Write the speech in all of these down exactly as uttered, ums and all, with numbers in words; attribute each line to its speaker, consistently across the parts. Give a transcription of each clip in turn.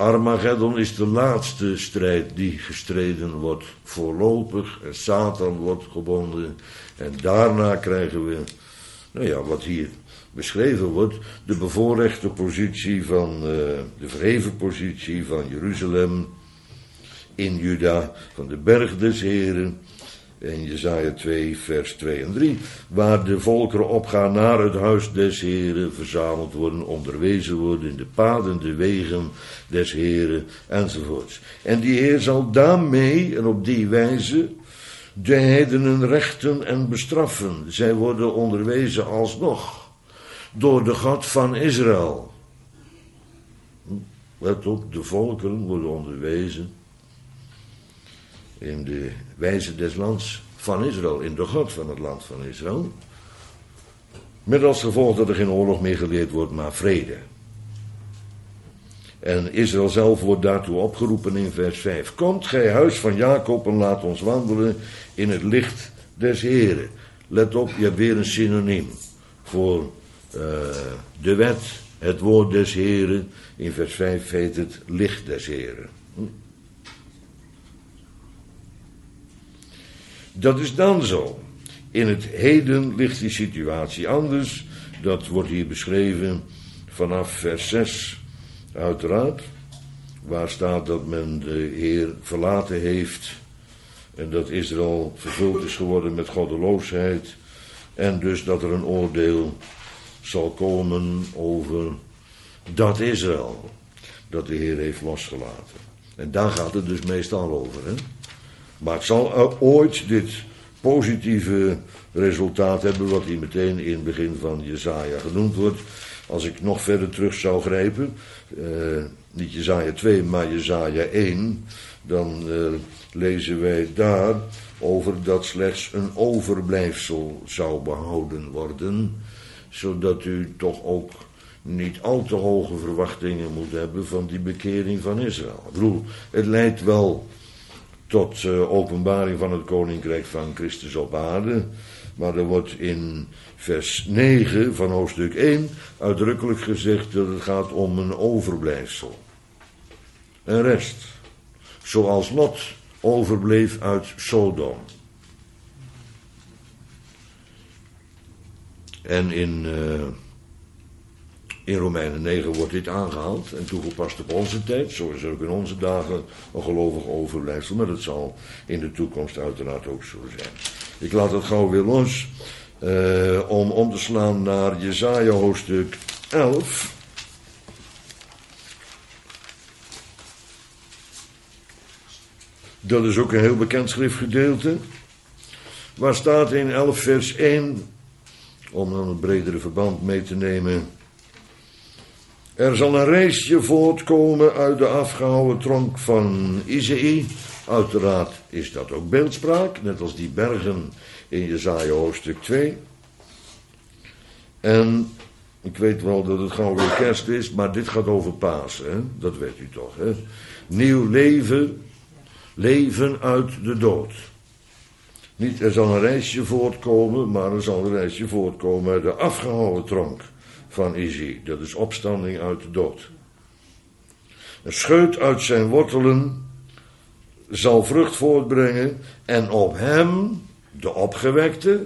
Speaker 1: Armageddon is de laatste strijd die gestreden wordt voorlopig. En Satan wordt gebonden. En daarna krijgen we, nou ja, wat hier beschreven wordt, de bevoorrechte positie van, uh, de verheven positie van Jeruzalem in Juda, van de berg des Heren. In Jesaja twee, vers twee en drie, waar de volkeren opgaan naar het huis des Heren, verzameld worden, onderwezen worden in de paden, de wegen des Heren, enzovoorts. En die Heer zal daarmee en op die wijze de heidenen rechten en bestraffen. Zij worden onderwezen alsnog door de God van Israël. Let op, de volkeren worden onderwezen in de wijze des lands van Israël, in de God van het land van Israël. Met als gevolg dat er geen oorlog meer geleerd wordt, maar vrede. En Israël zelf wordt daartoe opgeroepen in vers vijf. Komt, gij huis van Jacob, en laat ons wandelen in het licht des Heren. Let op, je hebt weer een synoniem voor uh, de wet, het woord des Heren. In vers vijf heet het licht des Heren. Hm. Dat is dan zo. In het heden ligt die situatie anders. Dat wordt hier beschreven vanaf vers zes, uiteraard. Waar staat dat men de Heer verlaten heeft. En dat Israël vervuld is geworden met goddeloosheid. En dus dat er een oordeel zal komen over dat Israël. Dat de Heer heeft losgelaten. En daar gaat het dus meestal over, hè. Maar het zal ooit dit positieve resultaat hebben, wat hier meteen in het begin van Jesaja genoemd wordt. Als ik nog verder terug zou grijpen, uh, niet Jesaja twee, maar Jesaja één, dan uh, lezen wij daar over dat slechts een overblijfsel zou behouden worden, zodat u toch ook niet al te hoge verwachtingen moet hebben van die bekering van Israël. Ik bedoel, het leidt wel tot uh, openbaring van het koninkrijk van Christus op aarde. Maar er wordt in vers negen van hoofdstuk één uitdrukkelijk gezegd dat het gaat om een overblijfsel. Een rest. Zoals Lot overbleef uit Sodom. En in, uh, in Romeinen negen wordt dit aangehaald en toegepast op onze tijd. Zo is er ook in onze dagen een gelovig overblijfsel, maar dat zal in de toekomst uiteraard ook zo zijn. Ik laat het gauw weer los uh, om om te slaan naar Jesaja hoofdstuk elf. Dat is ook een heel bekend schriftgedeelte. Waar staat in elf vers één, om dan het bredere verband mee te nemen. Er zal een reisje voortkomen uit de afgehouwen tronk van Isaïe. Uiteraard is dat ook beeldspraak, net als die bergen in Jesaja hoofdstuk twee. En ik weet wel dat het gauw weer kerst is, maar dit gaat over Pasen, hè? Dat weet u toch, hè? Nieuw leven, leven uit de dood. Niet er zal een reisje voortkomen, maar er zal een reisje voortkomen uit de afgehouwen tronk van Isaïe. Dat is opstanding uit de dood. Een scheut uit zijn wortelen zal vrucht voortbrengen en op hem, de opgewekte,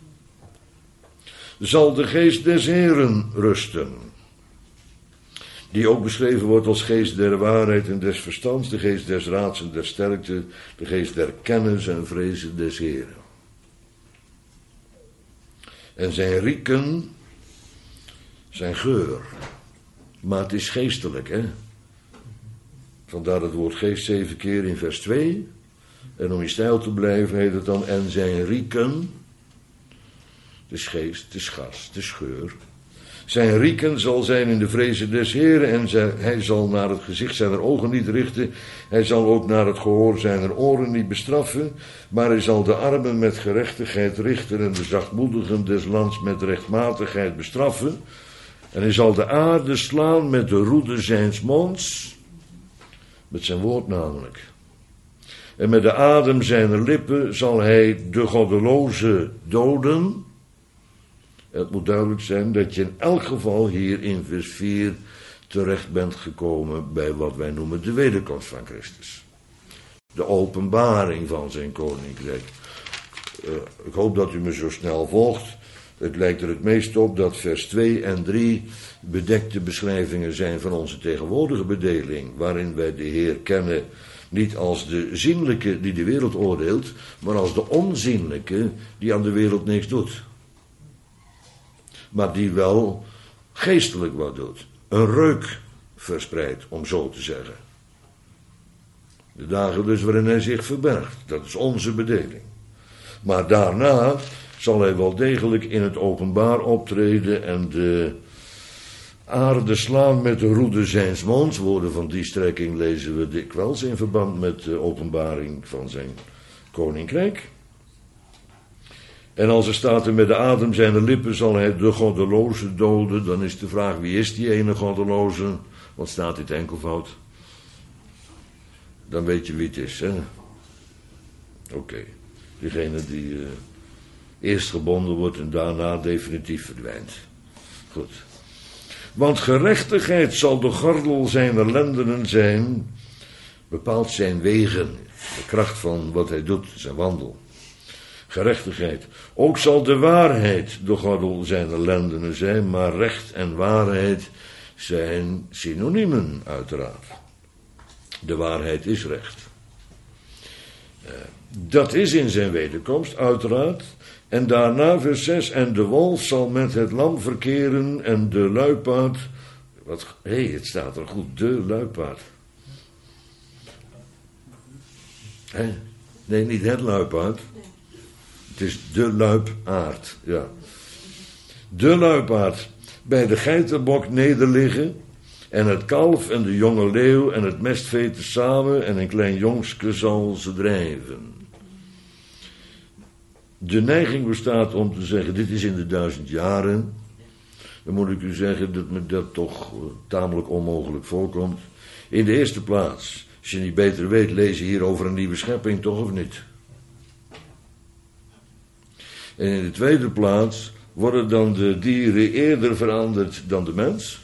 Speaker 1: zal de geest des Heren rusten. Die ook beschreven wordt als geest der waarheid en des verstands, de geest des raads en der sterkte, de geest der kennis en vrezen des Heren. En zijn rieken, zijn geur, maar het is geestelijk, hè. Vandaar het woord geest zeven keer in vers twee. En om in stijl te blijven heet het dan, en zijn rieken, het is geest, het is gas, het is geur. Zijn rieken zal zijn in de vrezen des Heren, en zij, hij zal naar het gezicht zijner ogen niet richten. Hij zal ook naar het gehoor zijner oren niet bestraffen. Maar hij zal de armen met gerechtigheid richten en de zachtmoedigen des lands met rechtmatigheid bestraffen. En hij zal de aarde slaan met de roede zijns monds, met zijn woord namelijk. En met de adem zijner lippen zal hij de goddeloze doden. Het moet duidelijk zijn dat je in elk geval hier in vers vier terecht bent gekomen bij wat wij noemen de wederkomst van Christus. De openbaring van zijn koninkrijk. Uh, ik hoop dat u me zo snel volgt. Het lijkt er het meest op dat vers twee en drie bedekte beschrijvingen zijn van onze tegenwoordige bedeling, waarin wij de Heer kennen niet als de zienlijke die de wereld oordeelt, maar als de onzienlijke die aan de wereld niks doet. Maar die wel geestelijk wat doet. Een reuk verspreidt, om zo te zeggen. De dagen dus waarin hij zich verbergt. Dat is onze bedeling. Maar daarna zal hij wel degelijk in het openbaar optreden en de aarde slaan met de roede zijns monds. Woorden van die strekking lezen we dikwijls in verband met de openbaring van zijn koninkrijk. En als er staat er met de adem zijner lippen zal hij de goddeloze doden, dan is de vraag wie is die ene goddeloze? Wat staat dit enkelvoud? Dan weet je wie het is, hè? Oké, okay. Diegene die uh, eerst gebonden wordt en daarna definitief verdwijnt. Goed. Want gerechtigheid zal de gordel zijner lendenen zijn, bepaalt zijn wegen, de kracht van wat hij doet, zijn wandel. Gerechtigheid. Ook zal de waarheid de gordel zijner lendenen zijn, maar recht en waarheid zijn synoniemen, uiteraard. De waarheid is recht. Uh, dat is in zijn wederkomst, uiteraard. En daarna vers zes, en de wolf zal met het lam verkeren en de luipaard. Wat, hé, hey, het staat er goed, de luipaard. Hé? Nee, niet het luipaard. Het is de luipaard, ja. De luipaard bij de geitenbok nederliggen en het kalf en de jonge leeuw en het mestvee tezamen en een klein jongske zal ze drijven. De neiging bestaat om te zeggen, dit is in de duizend jaren. Dan moet ik u zeggen dat me dat toch tamelijk onmogelijk voorkomt. In de eerste plaats, als je niet beter weet, lees je hier over een nieuwe schepping, toch of niet? En in de tweede plaats, worden dan de dieren eerder veranderd dan de mens?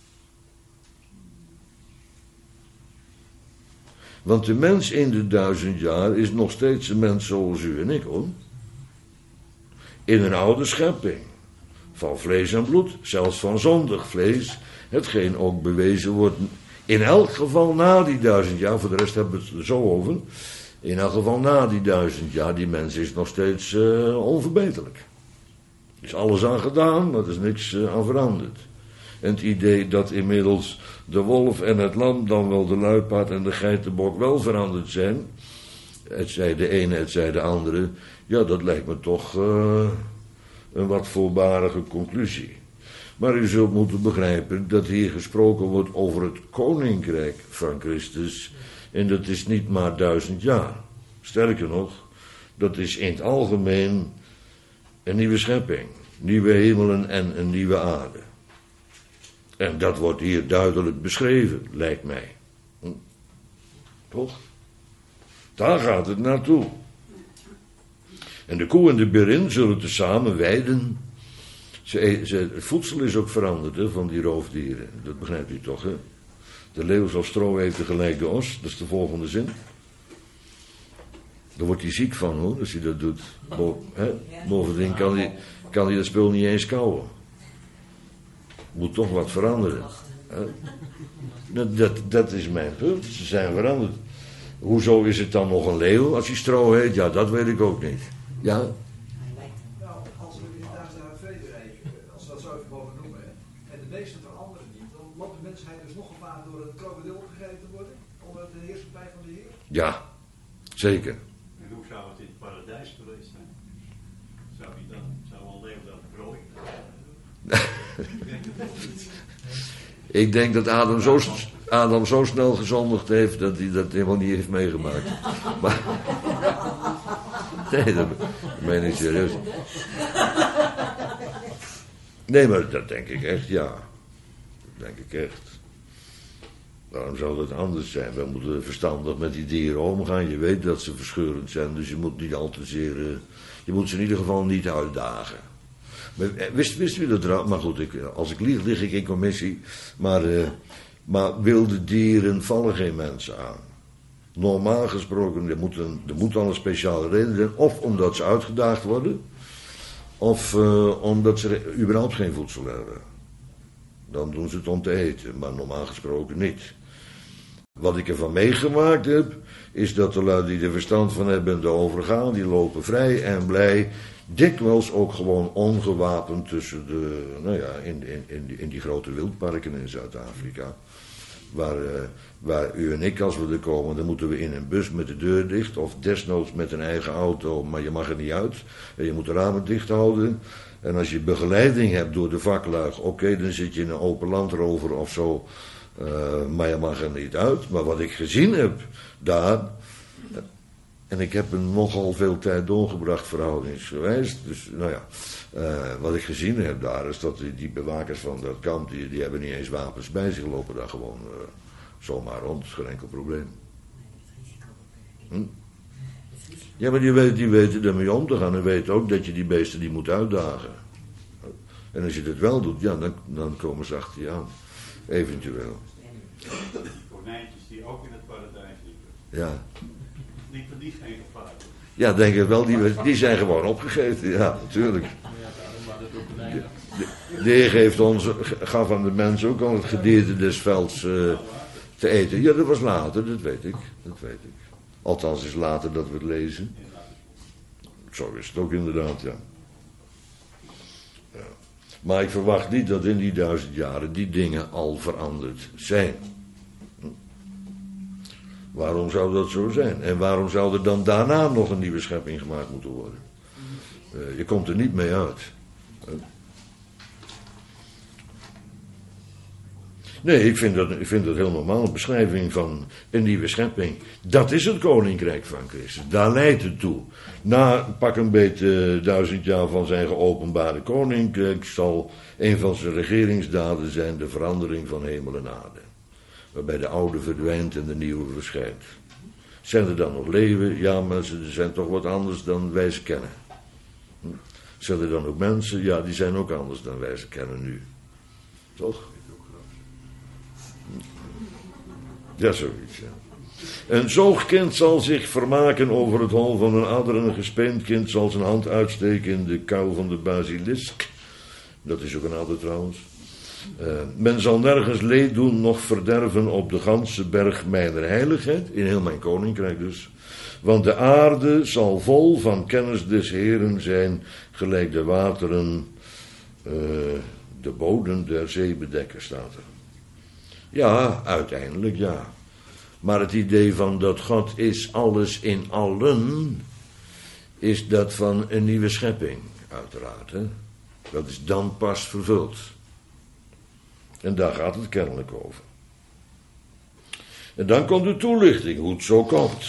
Speaker 1: Want de mens in de duizend jaar is nog steeds een mens zoals u en ik, hoor. In een oude schepping. Van vlees en bloed, zelfs van zondig vlees. Hetgeen ook bewezen wordt, in elk geval na die duizend jaar, voor de rest hebben we het er zo over. In elk geval na die duizend jaar, die mens is nog steeds uh, onverbeterlijk. Er is alles aan gedaan, maar er is niks uh, aan veranderd. En het idee dat inmiddels de wolf en het lam, dan wel de luipaard en de geitenbok wel veranderd zijn, het zij de ene, het zij de andere, ja, dat lijkt me toch uh, een wat voorbarige conclusie. Maar u zult moeten begrijpen dat hier gesproken wordt over het koninkrijk van Christus, en dat is niet maar duizend jaar. Sterker nog, dat is in het algemeen een nieuwe schepping, nieuwe hemelen en een nieuwe aarde. En dat wordt hier duidelijk beschreven, lijkt mij. Hm? Toch? Daar gaat het naartoe. En de koe en de berin zullen tezamen weiden. Ze, ze, het voedsel is ook veranderd, hè, van die roofdieren. Dat begrijpt u toch, hè? De leeuw zal stro eten gelijk de os. Dat is de volgende zin. Daar wordt hij ziek van, hoor, als hij dat doet. Bo, hè? Bovendien kan hij, kan hij dat spul niet eens kauwen. Moet toch wat veranderen. Hè? Dat, dat, dat is mijn punt. Ze zijn veranderd. Hoezo is het dan nog een leeuw als hij stro heet? Ja, dat weet ik ook niet. Ja?
Speaker 2: Nou, als we inderdaad naar het vrederijk, als we dat zo even mogen noemen, en de beesten veranderen niet, dan loopt de mensheid dus nog gevaar door het krokodil opgegeten te worden, onder de heerschappij van de Heer?
Speaker 1: Ja, zeker.
Speaker 3: En hoe zou het in het paradijs geweest zijn? Zou hij dan, zou al leven dan prooi?
Speaker 1: Ik denk dat Adam zo, Adam zo snel gezondigd heeft dat hij dat helemaal niet heeft meegemaakt. Maar, nee, dat meen ik serieus. Nee, maar dat denk ik echt, ja. Dat denk ik echt. Waarom zou dat anders zijn? We moeten verstandig met die dieren omgaan. Je weet dat ze verscheurend zijn, dus je moet niet al te zeer... Uh, je moet ze in ieder geval niet uitdagen. Wist, wist u dat trouwens? Maar goed, ik, als ik lieg, lig ik in commissie. Maar, uh, maar wilde dieren vallen geen mensen aan. Normaal gesproken, er moet, een, er moet al een speciale reden zijn. Of omdat ze uitgedaagd worden. Of uh, omdat ze überhaupt geen voedsel hebben. Dan doen ze het om te eten, maar normaal gesproken niet. Wat ik ervan meegemaakt heb, is dat de lui die er verstand van hebben erover gaan, die lopen vrij en blij, dikwijls ook gewoon ongewapend tussen de, nou ja, in, in, in, die, in die grote wildparken in Zuid-Afrika. Waar, uh, waar u en ik, als we er komen, dan moeten we in een bus met de deur dicht, of desnoods met een eigen auto, maar je mag er niet uit. En je moet de ramen dicht houden. En als je begeleiding hebt door de vaklui, oké, okay, dan zit je in een open landrover of zo. Uh, maar je mag er niet uit. Maar wat ik gezien heb daar, en ik heb er nogal veel tijd doorgebracht verhoudingsgewijs, dus nou ja, uh, wat ik gezien heb daar is dat die, die bewakers van dat kamp, die, die hebben niet eens wapens bij zich, lopen daar gewoon uh, zomaar rond, dat is geen enkel probleem. Hm? Ja, maar die weten, die weten ermee om te gaan en weten ook dat je die beesten die moet uitdagen. En als je dat wel doet, ja, dan, dan komen ze achter je aan. Eventueel.
Speaker 3: Konijntjes die ook in het paradijs liepen.
Speaker 1: Ja.
Speaker 3: Liepen die geen gevaar?
Speaker 1: Ja, denk ik wel, die, die zijn gewoon opgegeten, ja, natuurlijk. De, de Heer geeft ons, gaf aan de mens ook al het gedierte des velds uh, te eten. Ja, dat was later, dat weet ik, dat weet ik. Althans is later dat we het lezen. Zo is het ook inderdaad, ja. Ja. Maar ik verwacht niet dat in die duizend jaren die dingen al veranderd zijn. Hm. Waarom zou dat zo zijn? En waarom zou er dan daarna nog een nieuwe schepping gemaakt moeten worden? Uh, je komt er niet mee uit. Uh. Nee, ik vind, dat, ik vind dat heel normaal. Een beschrijving van een nieuwe schepping. Dat is het koninkrijk van Christus. Daar leidt het toe. Na pak een beetje duizend jaar van zijn geopenbaarde koninkrijk zal een van zijn regeringsdaden zijn de verandering van hemel en aarde. Waarbij de oude verdwijnt en de nieuwe verschijnt. Zijn er dan nog leeuwen? Ja, maar ze zijn toch wat anders dan wij ze kennen. Hm? Zijn er dan ook mensen? Ja, die zijn ook anders dan wij ze kennen nu. Toch? Ja, zoiets, ja. Een zoogkind zal zich vermaken over het hol van een adder en een gespeend kind zal zijn hand uitsteken in de kuil van de basilisk. Dat is ook een adder trouwens. Uh, men zal nergens leed doen, noch verderven op de ganse berg mijner heiligheid, in heel mijn koninkrijk dus. Want de aarde zal vol van kennis des Heeren zijn, gelijk de wateren uh, de bodem der zee bedekken, staat er. Ja, uiteindelijk ja. Maar het idee van dat God is alles in allen, is dat van een nieuwe schepping, uiteraard. Hè? Dat is dan pas vervuld. En daar gaat het kennelijk over. En dan komt de toelichting, hoe het zo komt.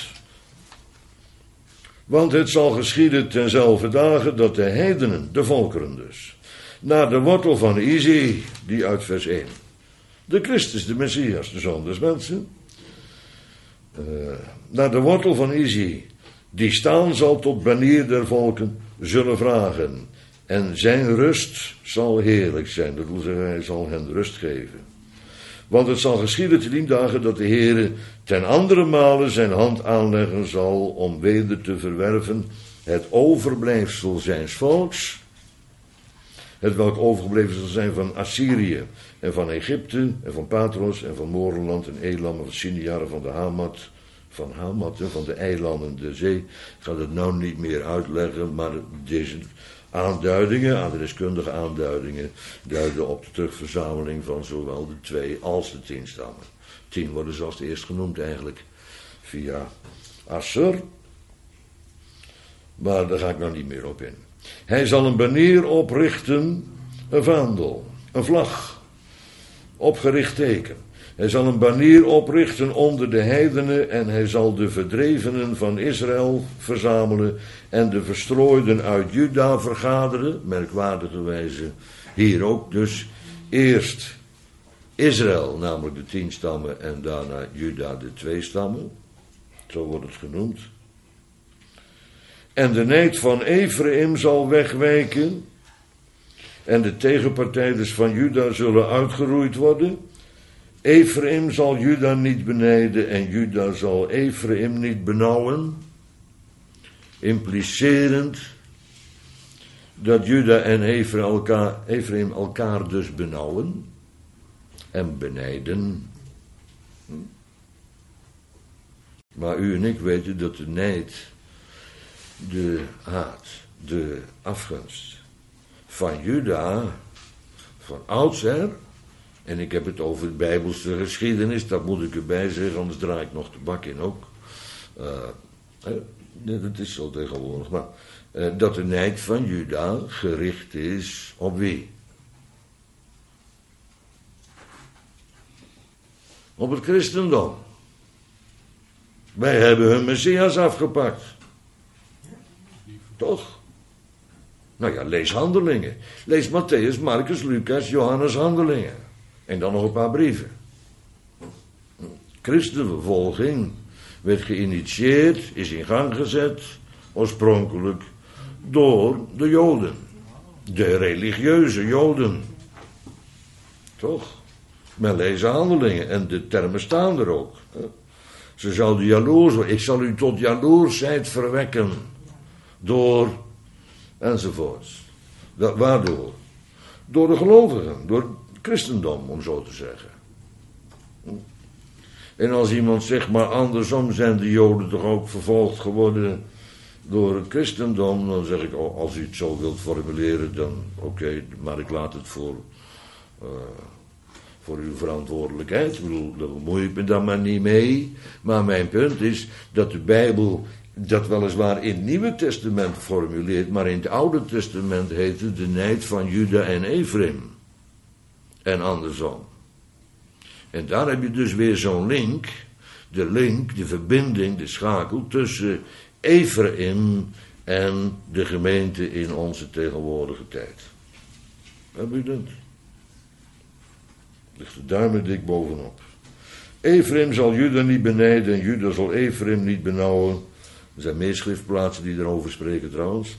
Speaker 1: Want het zal geschieden tenzelfde dagen dat de heidenen, de volkeren dus, naar de wortel van Isaïe, die uit vers één. De Christus, de Messias, de Zoon des mensen. Uh, naar de wortel van Isaïe, die staan zal tot banier der volken, zullen vragen. En zijn rust zal heerlijk zijn. Dat wil zeggen, hij zal hen rust geven. Want het zal geschieden te dien dagen dat de Heere ten andere male zijn hand aanleggen zal om weder te verwerven het overblijfsel zijns volks. Het welk overgebleven zal zijn van Assyrië en van Egypte en van Patros en van Morenland en Elam en van Sinjar en van de Hamat, van Hamat en van de eilanden der zee. Ik ga het nou niet meer uitleggen, maar deze aanduidingen, adreskundige aanduidingen, duiden op de terugverzameling van zowel de twee als de tien stammen. Tien worden zoals eerst genoemd eigenlijk via Asser, maar daar ga ik nou niet meer op in. Hij zal een banier oprichten, een vaandel, een vlag, opgericht teken. Hij zal een banier oprichten onder de heidenen en hij zal de verdrevenen van Israël verzamelen en de verstrooiden uit Juda vergaderen, merkwaardigerwijze hier ook dus, eerst Israël, namelijk de tien stammen en daarna Juda de twee stammen, zo wordt het genoemd. En de nijd van Ephraim zal wegwijken en de tegenpartijders van Juda zullen uitgeroeid worden. Ephraim zal Juda niet benijden en Juda zal Ephraim niet benauwen. Implicerend dat Juda en Ephraim elkaar, Ephraim elkaar dus benauwen en benijden. Maar u en ik weten dat de nijd, de haat, de afgunst van Juda van oudsher, en ik heb het over de Bijbelse geschiedenis, dat moet ik erbij zeggen, anders draai ik nog de bak in ook. Uh, dat is zo tegenwoordig, maar uh, dat de nijd van Juda gericht is op wie? Op het christendom. Wij hebben hun Messias afgepakt. Toch? Nou ja, lees Handelingen. Lees Matthäus, Marcus, Lucas, Johannes, Handelingen. En dan nog een paar brieven. Christenvervolging werd geïnitieerd, is in gang gezet, oorspronkelijk door de Joden. De religieuze Joden. Toch? Men leest Handelingen en de termen staan er ook. Ze zouden jaloers worden. Ik zal u tot jaloersheid verwekken. Door, enzovoorts. Dat, waardoor? Door de gelovigen, door het christendom, om zo te zeggen. En als iemand zegt, maar andersom zijn de Joden toch ook vervolgd geworden door het christendom, dan zeg ik, oh, als u het zo wilt formuleren, dan oké, okay, maar ik laat het voor, uh, voor uw verantwoordelijkheid. Ik bedoel, daar bemoei ik me dan maar niet mee. Maar mijn punt is dat de Bijbel dat weliswaar in het Nieuwe Testament formuleert, maar in het Oude Testament heet het de nijd van Juda en Ephraim. En andersom. En daar heb je dus weer zo'n link, de link, de verbinding, de schakel tussen Ephraim en de gemeente in onze tegenwoordige tijd. Heb je dat? Ligt er duimen dik bovenop. Ephraim zal Juda niet benijden en Juda zal Ephraim niet benauwen. Er zijn meer schriftplaatsen die erover spreken trouwens.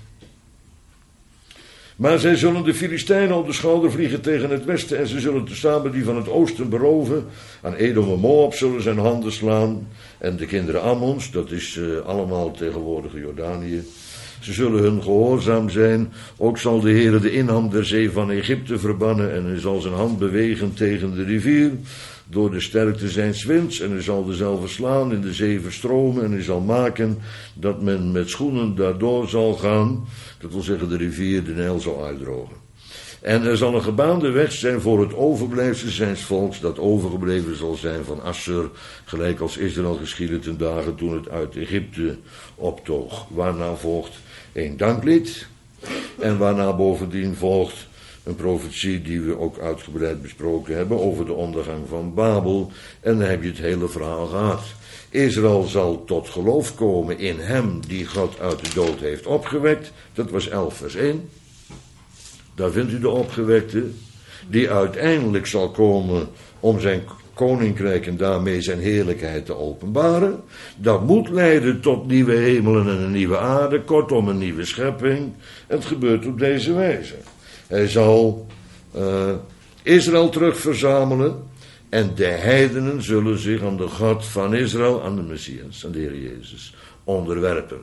Speaker 1: Maar zij zullen de Filistijnen op de schouder vliegen tegen het westen en ze zullen tezamen die van het oosten beroven. Aan Edom en Moab zullen zijn handen slaan en de kinderen Ammons, dat is uh, allemaal tegenwoordige Jordanië. Ze zullen hun gehoorzaam zijn, ook zal de Heere de inham der zee van Egypte verbannen en hij zal zijn hand bewegen tegen de rivier. Door de sterkte zijn winds en hij zal dezelfde slaan in de zee verstromen en hij zal maken dat men met schoenen daardoor zal gaan. Dat wil zeggen de rivier de Nijl zal uitdrogen. En er zal een gebaande weg zijn voor het overblijfsel zijns volks dat overgebleven zal zijn van Assur, gelijk als Israël geschiedde ten dagen toen het uit Egypte optoog. Waarna volgt een danklied en waarna bovendien volgt een profetie die we ook uitgebreid besproken hebben over de ondergang van Babel. En dan heb je het hele verhaal gehad. Israël zal tot geloof komen in hem die God uit de dood heeft opgewekt. Dat was elf vers één. Daar vindt u de opgewekte. Die uiteindelijk zal komen om zijn koninkrijk en daarmee zijn heerlijkheid te openbaren. Dat moet leiden tot nieuwe hemelen en een nieuwe aarde. Kortom een nieuwe schepping. Het gebeurt op deze wijze. Hij zal uh, Israël terugverzamelen en de heidenen zullen zich aan de God van Israël, aan de Messias, aan de Heer Jezus, onderwerpen.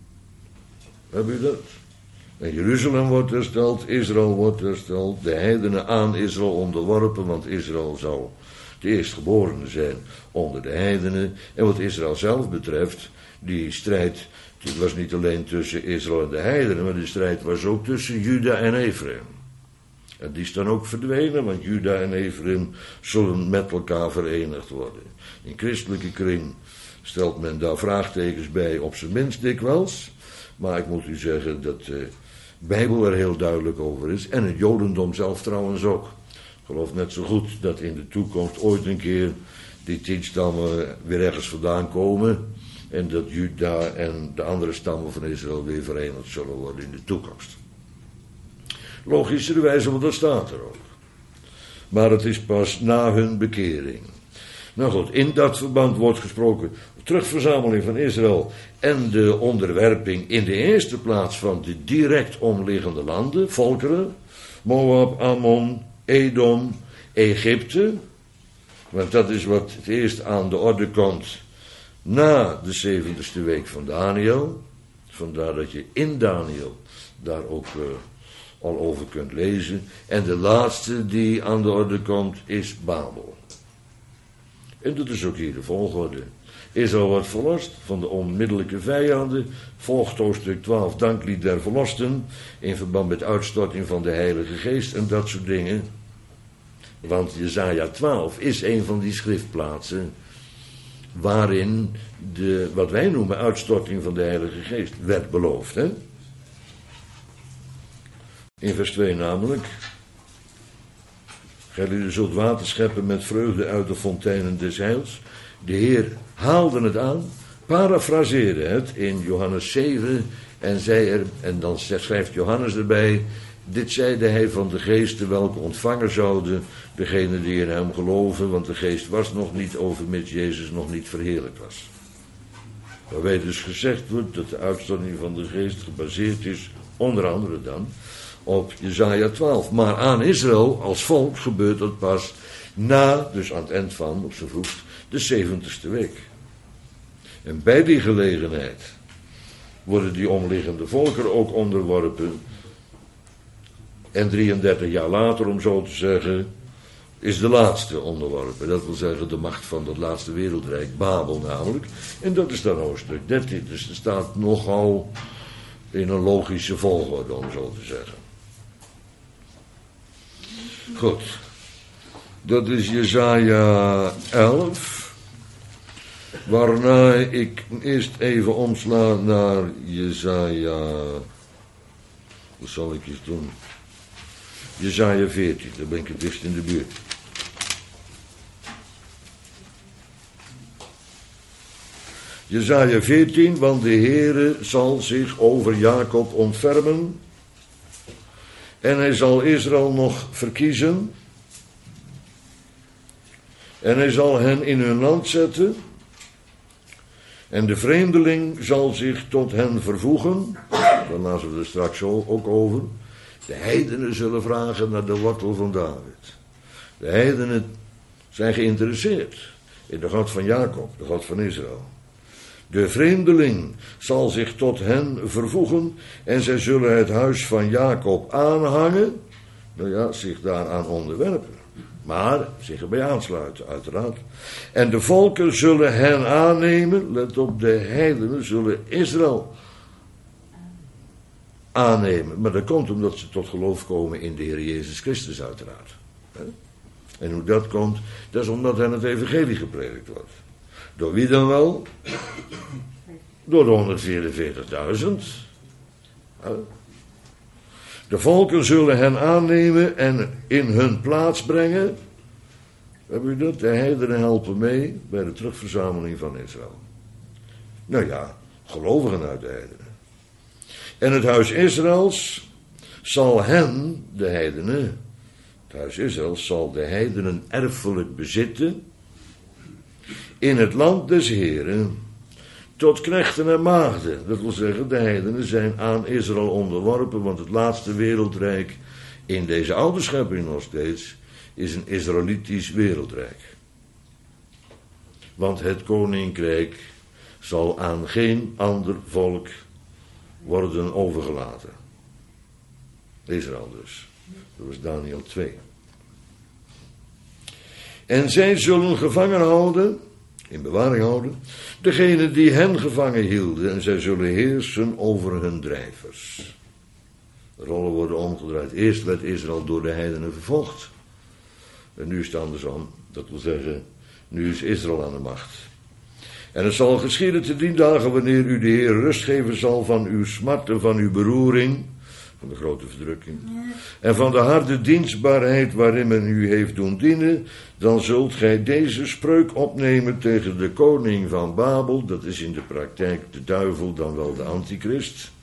Speaker 1: Heb u dat? En Jeruzalem wordt hersteld, Israël wordt hersteld, de heidenen aan Israël onderworpen, want Israël zou de eerstgeborene zijn onder de heidenen. En wat Israël zelf betreft, die strijd, het was niet alleen tussen Israël en de heidenen, maar de strijd was ook tussen Juda en Ephraim. En die is dan ook verdwenen, want Juda en Ephraim zullen met elkaar verenigd worden. In christelijke kring stelt men daar vraagtekens bij, op zijn minst dikwijls. Maar ik moet u zeggen dat de Bijbel er heel duidelijk over is. En het Jodendom zelf trouwens ook. Ik geloof net zo goed dat in de toekomst ooit een keer die tien stammen weer ergens vandaan komen. En dat Juda en de andere stammen van Israël weer verenigd zullen worden in de toekomst. Logischerwijze, want dat staat er ook. Maar het is pas na hun bekering. Nou goed, in dat verband wordt gesproken terugverzameling van Israël en de onderwerping in de eerste plaats van de direct omliggende landen, volkeren, Moab, Ammon, Edom, Egypte. Want dat is wat het eerst aan de orde komt na de zeventigste week van Daniel. Vandaar dat je in Daniel daar ook uh, al over kunt lezen. En de laatste die aan de orde komt is Babel. En dat is ook hier de volgorde. Israël wordt verlost van de onmiddellijke vijanden. Volgt hoofdstuk twaalf, danklied der verlosten. In verband met uitstorting van de Heilige Geest en dat soort dingen. Want Jesaja twaalf is een van die schriftplaatsen waarin de, wat wij noemen uitstorting van de Heilige Geest werd beloofd. Hè? In vers twee namelijk. Gij zult water scheppen met vreugde uit de fonteinen des heils. De Heer haalde het aan, parafraseerde het in Johannes zeven en zei er, en dan schrijft Johannes erbij, dit zeide hij van de geesten welke ontvangen zouden, degene die in hem geloven, want de geest was nog niet overmits Jezus nog niet verheerlijkt was. Waarbij dus gezegd wordt dat de uitstorting van de geest gebaseerd is, onder andere dan, op Jesaja twaalf. Maar aan Israël als volk gebeurt dat pas na, dus aan het eind van, op zijn vroegst, de zeventigste week. En bij die gelegenheid worden die omliggende volkeren ook onderworpen. En drieëndertig jaar later, om zo te zeggen, is de laatste onderworpen. Dat wil zeggen de macht van dat laatste wereldrijk, Babel namelijk. En dat is dan hoofdstuk dertien. Dus er staat nogal in een logische volgorde, om zo te zeggen. Goed. Dat is Jesaja elf. Waarna ik eerst even omsla naar Jesaja. Wat zal ik eens doen? Jesaja veertien, daar ben ik het dichtst in de buurt. Jesaja veertien, want de Heere zal zich over Jacob ontfermen. En hij zal Israël nog verkiezen. En hij zal hen in hun land zetten. En de vreemdeling zal zich tot hen vervoegen. Daar lazen we er straks ook over. De heidenen zullen vragen naar de wortel van David. De heidenen zijn geïnteresseerd in de God van Jacob, de God van Israël. De vreemdeling zal zich tot hen vervoegen en zij zullen het huis van Jacob aanhangen. Nou ja, zich daaraan onderwerpen. Maar zich erbij aansluiten, uiteraard. En de volken zullen hen aannemen. Let op, de heidenen zullen Israël aannemen. Maar dat komt omdat ze tot geloof komen in de Heer Jezus Christus, uiteraard. En hoe dat komt, dat is omdat hen het evangelie gepredikt wordt. Door wie dan wel? Door de honderdvierenveertigduizend. De volken zullen hen aannemen en in hun plaats brengen. Hebben u dat? De heidenen helpen mee bij de terugverzameling van Israël. Nou ja, gelovigen uit de heidenen. En het huis Israëls zal hen, de heidenen, het huis Israëls zal de heidenen erfelijk bezitten in het land des Heren, tot knechten en maagden. Dat wil zeggen, de heidenen zijn aan Israël onderworpen, want het laatste wereldrijk in deze oude schepping nog steeds is een Israëlitisch wereldrijk. Want het koninkrijk zal aan geen ander volk worden overgelaten. Israël dus. Dat was Daniel twee. En zij zullen gevangen houden, in bewaring houden, degene die hen gevangen hielden, en zij zullen heersen over hun drijvers. De rollen worden omgedraaid. Eerst werd Israël door de heidenen vervolgd. En nu is het andersom. Dat wil zeggen, nu is Israël aan de macht. En het zal geschieden te dien dagen wanneer u de Heer rust geven zal van uw smart en van uw beroering, van de grote verdrukking, en van de harde dienstbaarheid waarin men u heeft doen dienen, dan zult gij deze spreuk opnemen tegen de koning van Babel, dat is in de praktijk de duivel, dan wel de antichrist,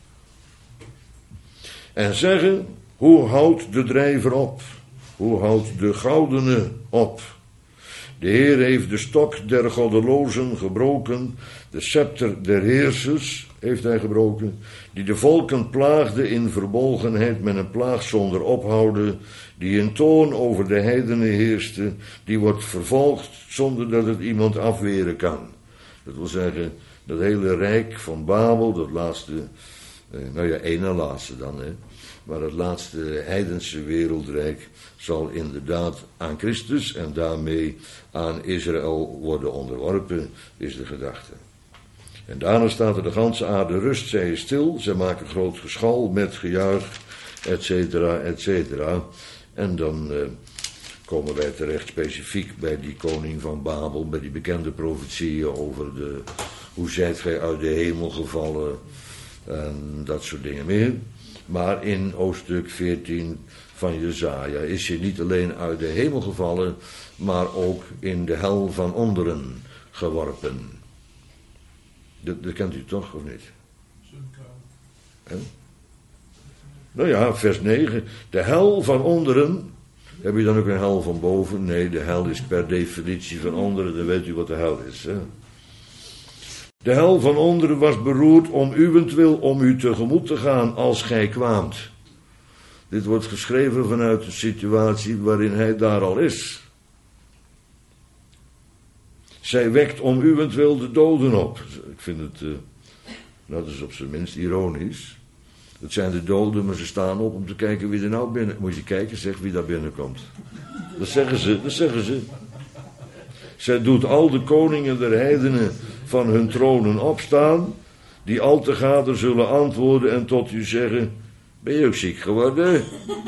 Speaker 1: en zeggen, hoe houdt de drijver op? Hoe houdt de goudene op? De Heer heeft de stok der goddelozen gebroken, de scepter der heersers heeft hij gebroken, die de volken plaagde in verbolgenheid met een plaag zonder ophouden, die in toorn over de heidenen heerste, die wordt vervolgd zonder dat het iemand afweren kan. Dat wil zeggen, dat hele rijk van Babel, dat laatste, eh, nou ja, één na laatste dan, hè. Maar het laatste heidense wereldrijk zal inderdaad aan Christus en daarmee aan Israël worden onderworpen, is de gedachte. En daarna staat er: de ganse aarde rust, zij is stil, zij maken groot geschal met gejuich, et cetera, et cetera. En dan uh, komen wij terecht specifiek bij die koning van Babel, bij die bekende profetieën over de, hoe zijt gij uit de hemel gevallen, en dat soort dingen meer. Maar in hoofdstuk veertien van Jesaja is je niet alleen uit de hemel gevallen, maar ook in de hel van onderen geworpen. Dat, dat kent u toch, of niet? He? Nou ja, vers negen. De hel van onderen. Heb je dan ook een hel van boven? Nee, de hel is per definitie van onderen. Dan weet u wat de hel is. Hè? De hel van onderen was beroerd om uwentwil, om u tegemoet te gaan als gij kwaamt. Dit wordt geschreven vanuit een situatie waarin hij daar al is. Zij wekt om uwentwil de doden op. Ik vind het, uh, nou, dat is op zijn minst ironisch. Het zijn de doden, maar ze staan op om te kijken wie er nou binnen... Moet je kijken, zeg wie daar binnenkomt. Dat zeggen ze, dat zeggen ze. Zij doet al de koningen der heidenen van hun tronen opstaan, die al te gader zullen antwoorden en tot u zeggen: ben je ook ziek geworden?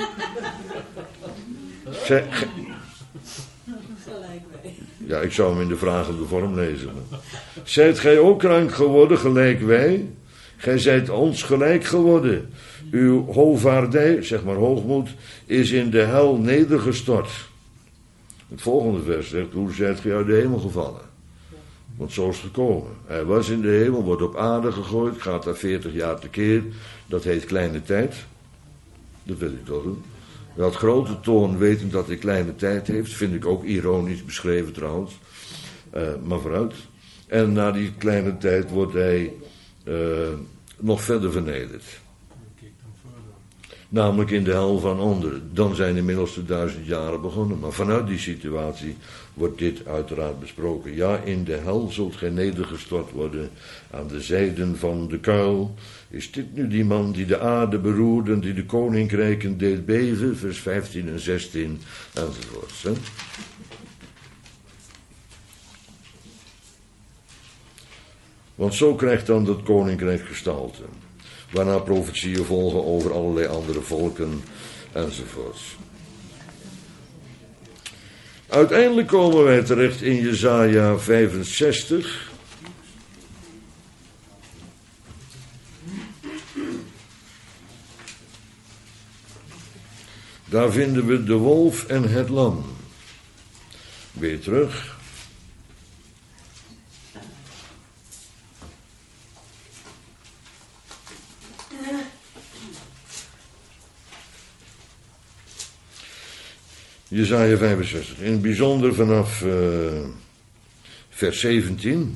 Speaker 1: Zij, ge... Ja, ik zou hem in de vragende vorm lezen. Zijt gij ook krank geworden, gelijk wij? Gij zijt ons gelijk geworden. Uw hoogvaardij, zeg maar hoogmoed, is in de hel nedergestort. Het volgende vers zegt: hoe zijt gij uit de hemel gevallen? Want zo is het gekomen. Hij was in de hemel, wordt op aarde gegooid, gaat daar veertig jaar tekeer. Dat heet kleine tijd. Dat weet ik toch. Hij had grote toorn, wetend dat hij kleine tijd heeft. Vind ik ook ironisch beschreven trouwens. Uh, maar vooruit. En na die kleine tijd wordt hij uh, nog verder vernederd. Namelijk in de hel van onderen. Dan zijn inmiddels de duizend jaren begonnen. Maar vanuit die situatie wordt dit uiteraard besproken. Ja, in de hel zult gij nedergestort worden aan de zijden van de kuil. Is dit nu die man die de aarde beroerde en die de koninkrijken deed beven? Vers vijftien en zestien enzovoorts. Hè? Want zo krijgt dan dat koninkrijk gestalte. Waarna profetieën volgen over allerlei andere volken enzovoorts. Uiteindelijk komen wij terecht in Jesaja vijfenzestig. Daar vinden we de wolf en het lam. Weer terug. Jesaja vijfenzestig, in het bijzonder vanaf uh, vers zeventien.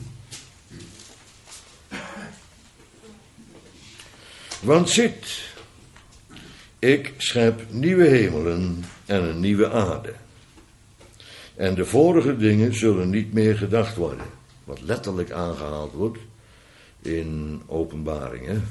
Speaker 1: Want ziet, ik schep nieuwe hemelen en een nieuwe aarde. En de vorige dingen zullen niet meer gedacht worden. Wat letterlijk aangehaald wordt in Openbaring. Hè?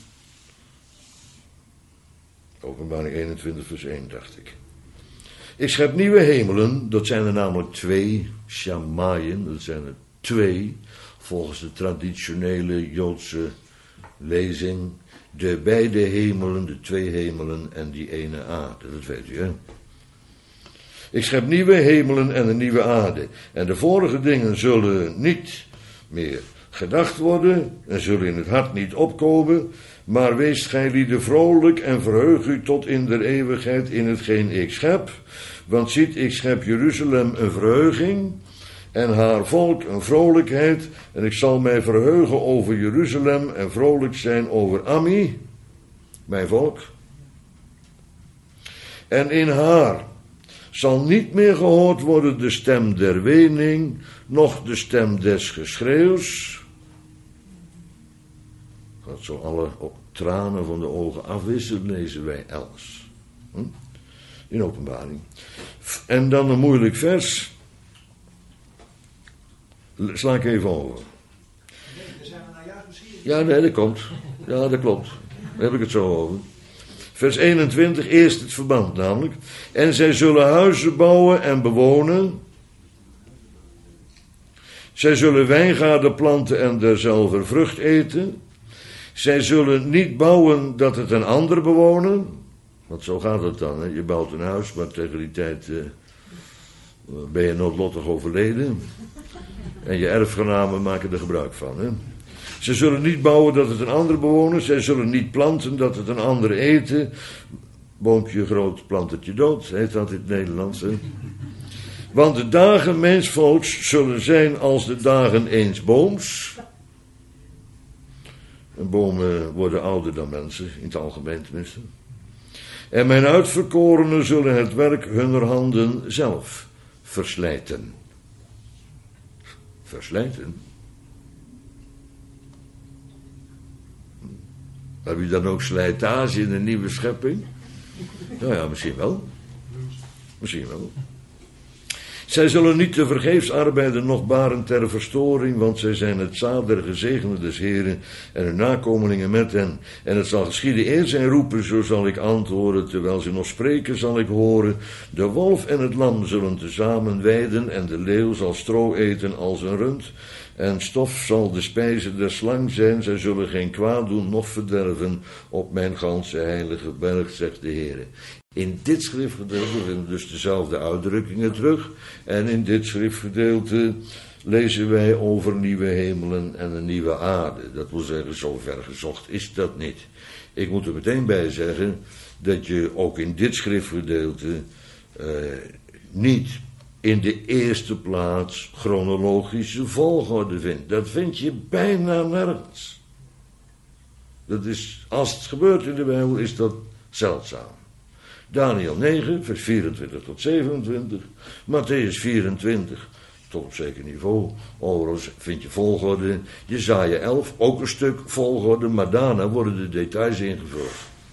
Speaker 1: Openbaring eenentwintig vers één, dacht ik. Ik schep nieuwe hemelen, dat zijn er namelijk twee, shamayim, dat zijn er twee, volgens de traditionele Joodse lezing. De beide hemelen, de twee hemelen en die ene aarde, dat weet u hè. Ik schep nieuwe hemelen en een nieuwe aarde. En de vorige dingen zullen niet meer gedacht worden en zullen in het hart niet opkomen. Maar wees gij lieden vrolijk en verheug u tot in der eeuwigheid in hetgeen ik schep. Want ziet, ik schep Jeruzalem een verheuging en haar volk een vrolijkheid. En ik zal mij verheugen over Jeruzalem en vrolijk zijn over Ammi, mijn volk. En in haar zal niet meer gehoord worden de stem der wening, noch de stem des geschreeuws. Dat zo alle tranen van de ogen afwisselen, lezen wij elders. Hm? In Openbaring. En dan een moeilijk vers. Sla ik even over.
Speaker 2: Nee, daar zijn we nou juist misschien.
Speaker 1: Ja, nee, dat komt. Ja, dat klopt. Daar heb ik het zo over. Vers eenentwintig, eerst het verband namelijk. En zij zullen huizen bouwen en bewonen. Zij zullen wijngaarden planten en derzelver vrucht eten. Zij zullen niet bouwen dat het een ander bewonen. Want zo gaat het dan. Hè? Je bouwt een huis, maar tegen die tijd uh, ben je noodlottig overleden. En je erfgenamen maken er gebruik van. Hè? Ze zullen niet bouwen dat het een ander bewonen. Zij zullen niet planten dat het een ander eten. Boompje groot, plantertje dood, heet dat in het Nederlands. Hè? Want de dagen mensvolks zullen zijn als de dagen eens booms. En bomen worden ouder dan mensen, in het algemeen tenminste. En mijn uitverkorenen zullen het werk hunner handen zelf verslijten. Verslijten? Heb je dan ook slijtage in een nieuwe schepping? Nou ja, misschien wel. Misschien wel. Zij zullen niet te vergeefs arbeiden, noch baren ter verstoring, want zij zijn het zaad der gezegenden des Heren en hun nakomelingen met hen. En het zal geschieden, eer zij roepen, zo zal ik antwoorden, terwijl ze nog spreken, zal ik horen. De wolf en het lam zullen tezamen weiden, en de leeuw zal stro eten als een rund. En stof zal de spijze der slang zijn, zij zullen geen kwaad doen, noch verderven op mijn ganse heilige berg, zegt de Heer. In dit schriftgedeelte vinden we dus dezelfde uitdrukkingen terug. En in dit schriftgedeelte lezen wij over nieuwe hemelen en een nieuwe aarde. Dat wil zeggen, zo ver gezocht is dat niet. Ik moet er meteen bij zeggen dat je ook in dit schriftgedeelte uh, niet in de eerste plaats chronologische volgorde vindt. Dat vind je bijna nergens. Dat is, als het gebeurt in de Bijbel, is dat zeldzaam. Daniel negen, vers vierentwintig tot zevenentwintig. Matthäus vierentwintig, tot op zeker niveau. Overigens vind je volgorde. Jesaja elf, ook een stuk volgorde, maar daarna worden de details ingevuld.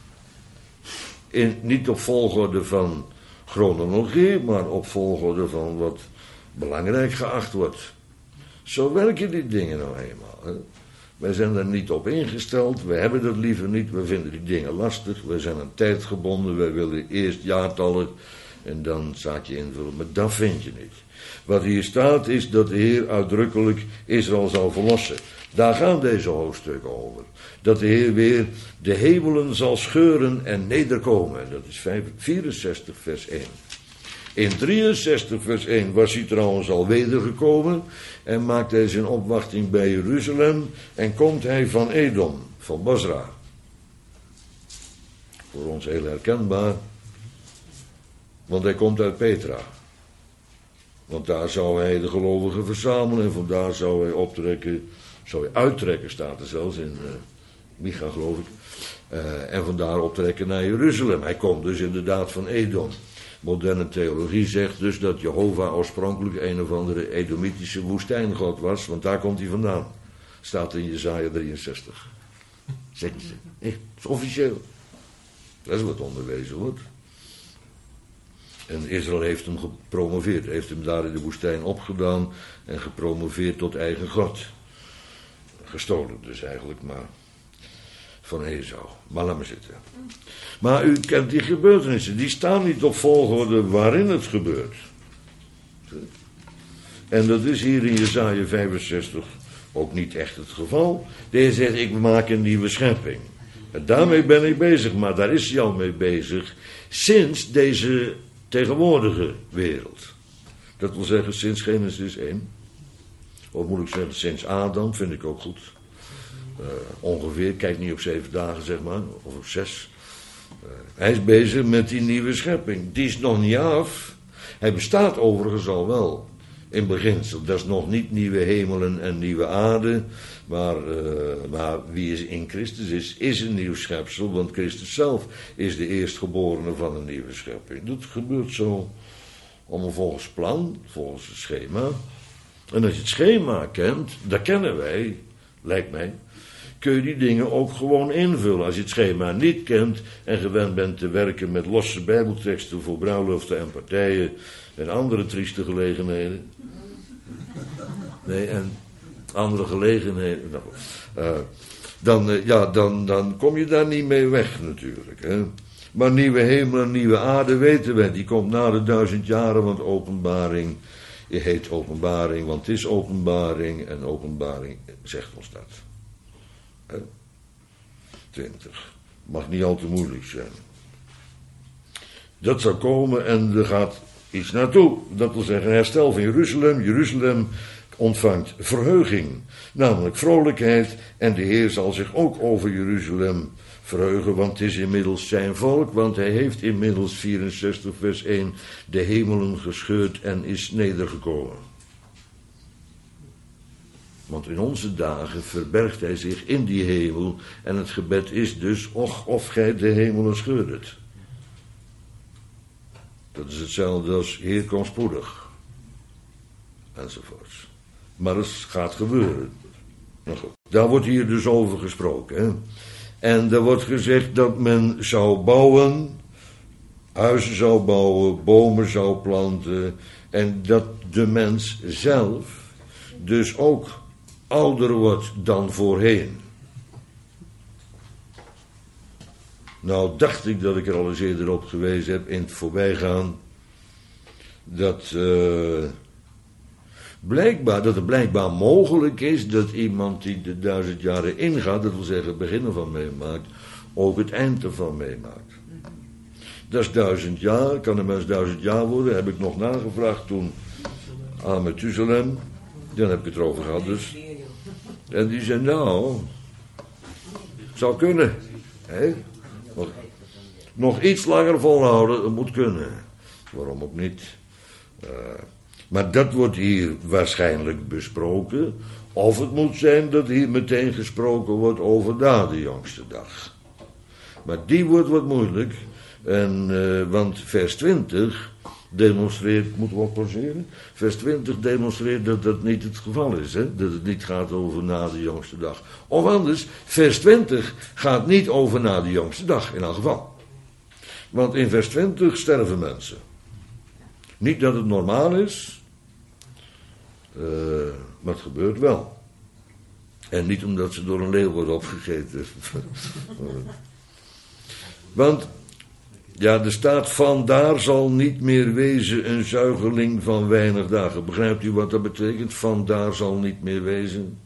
Speaker 1: In, niet op volgorde van chronologie, maar op volgorde van wat belangrijk geacht wordt. Zo werken die dingen nou eenmaal. Hè? Wij zijn daar niet op ingesteld, wij hebben dat liever niet, wij vinden die dingen lastig, wij zijn aan tijd gebonden, wij willen eerst jaartallen en dan zaakje invullen, maar dat vind je niet. Wat hier staat is dat de Heer uitdrukkelijk Israël zal verlossen. Daar gaan deze hoofdstukken over. Dat de Heer weer de hemelen zal scheuren en nederkomen. Dat is vierenzestig vers één. In drieënzestig vers één was hij trouwens al wedergekomen en maakt hij zijn opwachting bij Jeruzalem en komt hij van Edom, van Bosra. Voor ons heel herkenbaar, want hij komt uit Petra. Want daar zou hij de gelovigen verzamelen en vandaar zou hij optrekken, zou hij uittrekken, staat er zelfs in uh, Micha geloof ik, uh, en vandaar optrekken naar Jeruzalem. Hij komt dus inderdaad van Edom. Moderne theologie zegt dus dat Jehovah oorspronkelijk een of andere Edomitische woestijngod was, want daar komt hij vandaan. Staat in Jesaja drieënzestig. Zeggen ze. Echt, dat is officieel. Dat is wat onderwezen wordt. En Israël heeft hem gepromoveerd, heeft hem daar in de woestijn opgedaan en gepromoveerd tot eigen god. Gestolen dus eigenlijk, maar van Esau. Maar laat maar zitten. Maar u kent die gebeurtenissen, die staan niet op volgorde waarin het gebeurt. En dat is hier in Jesaja vijfenzestig ook niet echt het geval. De Heer zegt, ik maak een nieuwe schepping. En daarmee ben ik bezig, maar daar is hij al mee bezig sinds deze tegenwoordige wereld. Dat wil zeggen sinds Genesis één. Of moet ik zeggen sinds Adam, vind ik ook goed. Uh, ongeveer, kijk niet op zeven dagen zeg maar, of op zes. Uh, hij is bezig met die nieuwe schepping. Die is nog niet af. Hij bestaat overigens al wel. In beginsel. Dat is nog niet nieuwe hemelen en nieuwe aarde. Maar, uh, maar wie is in Christus is, is een nieuw schepsel. Want Christus zelf is de eerstgeborene van een nieuwe schepping. Dat gebeurt zo Allemaal volgens plan, volgens het schema. En als je het schema kent, dat kennen wij, lijkt mij, kun je die dingen ook gewoon invullen. Als je het schema niet kent en gewend bent te werken met losse bijbelteksten voor bruiloften en partijen en andere trieste gelegenheden. Nee, en andere gelegenheden. Nou, uh, dan, uh, ja, dan, dan kom je daar niet mee weg natuurlijk. Hè. Maar nieuwe hemel en nieuwe aarde weten we. Die komt na de duizend jaren, want openbaring heet openbaring, want het is openbaring en openbaring zegt ons dat. Hè? twintig. Mag niet al te moeilijk zijn. Dat zou komen en er gaat iets naartoe. Dat wil zeggen herstel van Jeruzalem. Jeruzalem ontvangt verheuging, namelijk vrolijkheid. En de Heer zal zich ook over Jeruzalem verheugen, want het is inmiddels zijn volk. Want hij heeft inmiddels, vierenzestig vers één, de hemelen gescheurd en is nedergekomen. Want in onze dagen verbergt hij zich in die hemel. En het gebed is dus, och, of gij de hemelen scheurdet. Dat is hetzelfde als, Heer, kom spoedig. Enzovoorts. Maar het gaat gebeuren. Nou goed, daar wordt hier dus over gesproken. Hè? En er wordt gezegd dat men zou bouwen, huizen zou bouwen, bomen zou planten. En dat de mens zelf dus ook ouder wordt dan voorheen. Nou dacht ik dat ik er al eens eerder op gewezen heb in het voorbijgaan. Dat, uh, blijkbaar, dat het blijkbaar mogelijk is dat iemand die de duizend jaren ingaat, dat wil zeggen het begin ervan meemaakt, ook het eind ervan meemaakt. Dat is duizend jaar, kan een mens duizend jaar worden, heb ik nog nagevraagd toen aan Methuselem. Dan heb ik het erover gehad dus. En die zei, nou, zou kunnen. Hè? Nog, nog iets langer volhouden, dat moet kunnen. Waarom ook niet? Uh, maar dat wordt hier waarschijnlijk besproken. Of het moet zijn dat hier meteen gesproken wordt over na de jongste dag. Maar die wordt wat moeilijk. En, uh, want vers twintig demonstreert, moeten we ook pauzeren? Vers twintig demonstreert dat dat niet het geval is. Hè? Dat het niet gaat over na de jongste dag. Of anders, vers twintig gaat niet over na de jongste dag, in elk geval. Want in vers twintig sterven mensen. Niet dat het normaal is, uh, maar het gebeurt wel. En niet omdat ze door een leeuw worden opgegeten. Want, ja, er staat, vandaar zal niet meer wezen een zuigeling van weinig dagen. Begrijpt u wat dat betekent? Vandaar zal niet meer wezen.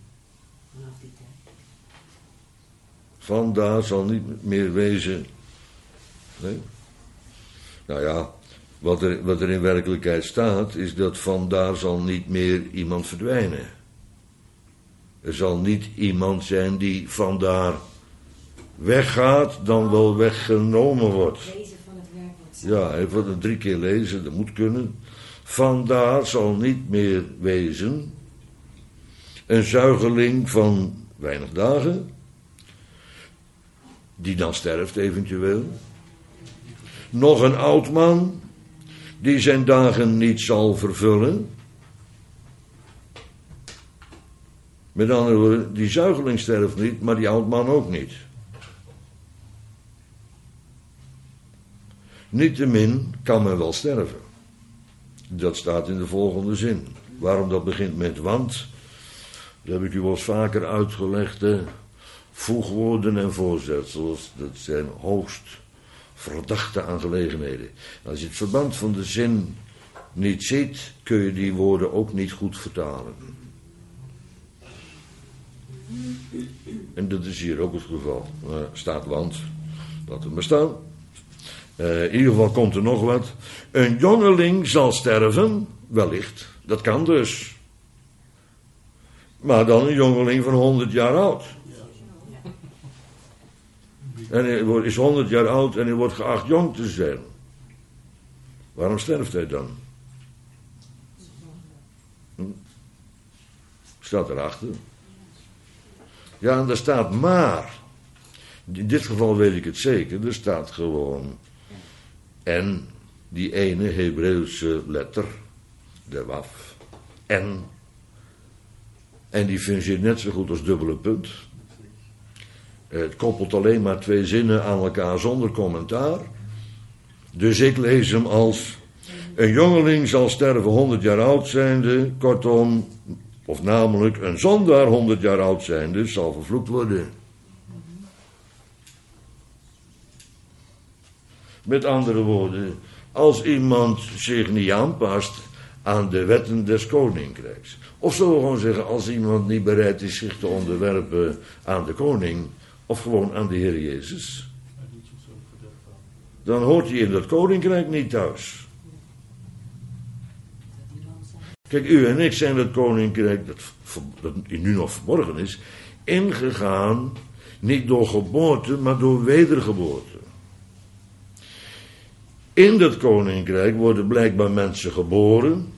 Speaker 1: Vandaar zal niet meer wezen. Nee? Nou ja, wat er, wat er in werkelijkheid staat, is dat vandaar zal niet meer iemand verdwijnen. Er zal niet iemand zijn die vandaar weggaat, dan wel weggenomen wordt. Ja, even het drie keer lezen, dat moet kunnen. Vandaar zal niet meer wezen een zuigeling van weinig dagen, die dan sterft eventueel. Nog een oud man, die zijn dagen niet zal vervullen. Met andere woorden, die zuigeling sterft niet, maar die oud man ook niet. Niettemin kan men wel sterven. Dat staat in de volgende zin. Waarom dat begint met want, dat heb ik u wel eens vaker uitgelegd. Hè? Voegwoorden en voorzetsels, dat zijn hoogst verdachte aangelegenheden. Als je het verband van de zin niet ziet, kun je die woorden ook niet goed vertalen. En dat is hier ook het geval. Uh, staat want, laat het maar staan. Uh, in ieder geval komt er nog wat. Een jongeling zal sterven, wellicht. Dat kan dus. Maar dan een jongeling van honderd jaar oud. En hij is honderd jaar oud en hij wordt geacht jong te zijn. Waarom sterft hij dan? Hm? Staat erachter. Ja, en daar staat maar. In dit geval weet ik het zeker. Er staat gewoon en die ene Hebreeuwse letter, de waf, en, en die fungeert net zo goed als dubbele punt. Het koppelt alleen maar twee zinnen aan elkaar zonder commentaar. Dus ik lees hem als: een jongeling zal sterven honderd jaar oud zijnde, kortom, of namelijk een zondaar honderd jaar oud zijnde, zal vervloekt worden. Met andere woorden, als iemand zich niet aanpast aan de wetten des koninkrijks, of zullen we gewoon zeggen, als iemand niet bereid is zich te onderwerpen aan de koning, of gewoon aan de Heer Jezus, dan hoort hij in dat koninkrijk niet thuis. Kijk, u en ik zijn dat koninkrijk, dat, dat nu nog verborgen is, ingegaan, niet door geboorte, maar door wedergeboorte. In dat koninkrijk worden blijkbaar mensen geboren.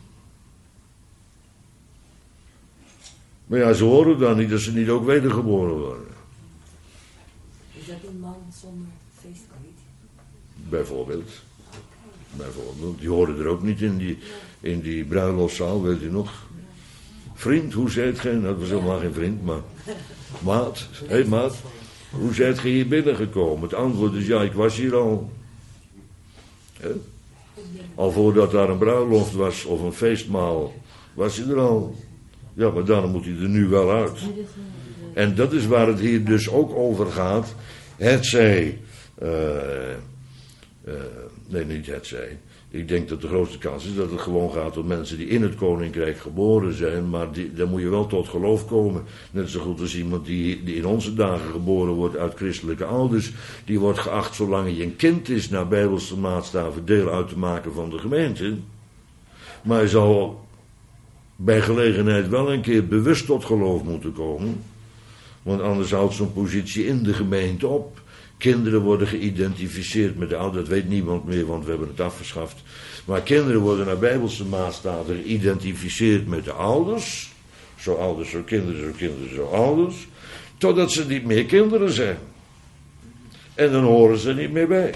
Speaker 1: Maar ja, ze horen dan niet dat ze niet ook wedergeboren worden.
Speaker 4: Is dat een man zonder feestkleed?
Speaker 1: Bijvoorbeeld. Bijvoorbeeld. Die horen er ook niet in die, in die bruiloftszaal, weet u nog? Vriend, hoe zijt gij? Dat was helemaal geen vriend, maar... Maat, hé hey, maat, hoe zijt gij hier binnengekomen? Het antwoord is, ja, ik was hier al. He? Al voordat daar een bruiloft was of een feestmaal, was hij er al. Ja, maar daarom moet hij er nu wel uit. En dat is waar het hier dus ook over gaat. Het zij, uh, uh, nee, niet het zij. Ik denk dat de grootste kans is dat het gewoon gaat om mensen die in het koninkrijk geboren zijn, maar die, dan moet je wel tot geloof komen. Net zo goed als iemand die, die in onze dagen geboren wordt uit christelijke ouders, die wordt geacht, zolang hij een kind is, naar bijbelse maatstaven deel uit te maken van de gemeente. Maar hij zal bij gelegenheid wel een keer bewust tot geloof moeten komen, want anders houdt zo'n positie in de gemeente op. Kinderen worden geïdentificeerd met de ouders, dat weet niemand meer, want we hebben het afgeschaft. Maar kinderen worden naar bijbelse maatstaven geïdentificeerd met de ouders. Zo ouders, zo kinderen, zo kinderen, zo ouders. Totdat ze niet meer kinderen zijn. En dan horen ze niet meer bij.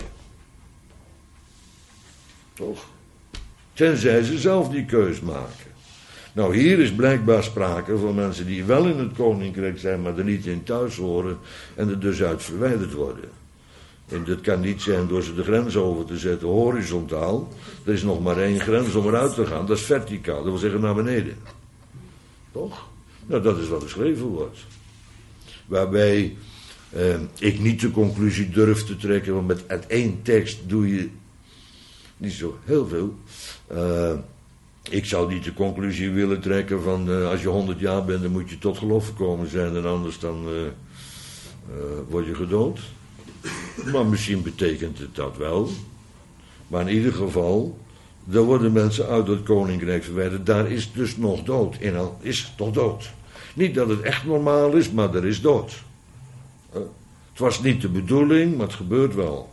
Speaker 1: Toch? Tenzij ze zelf die keus maken. Nou, hier is blijkbaar sprake van mensen die wel in het koninkrijk zijn, maar er niet in thuis horen en er dus uit verwijderd worden. En dat kan niet zijn door ze de grens over te zetten horizontaal. Er is nog maar één grens om eruit te gaan, dat is verticaal, dat wil zeggen naar beneden. Toch? Nou, dat is wat geschreven wordt. Waarbij eh, ik niet de conclusie durf te trekken, want met uit één tekst doe je niet zo heel veel. Uh, ik zou niet de conclusie willen trekken van uh, als je honderd jaar bent, dan moet je tot geloof gekomen zijn en anders dan uh, uh, word je gedood. Maar misschien betekent het dat wel. Maar in ieder geval, daar worden mensen uit het koninkrijk verwijderd. Daar is dus nog dood. In al is toch dood. Niet dat het echt normaal is, maar er is dood. Uh, het was niet de bedoeling, maar het gebeurt wel.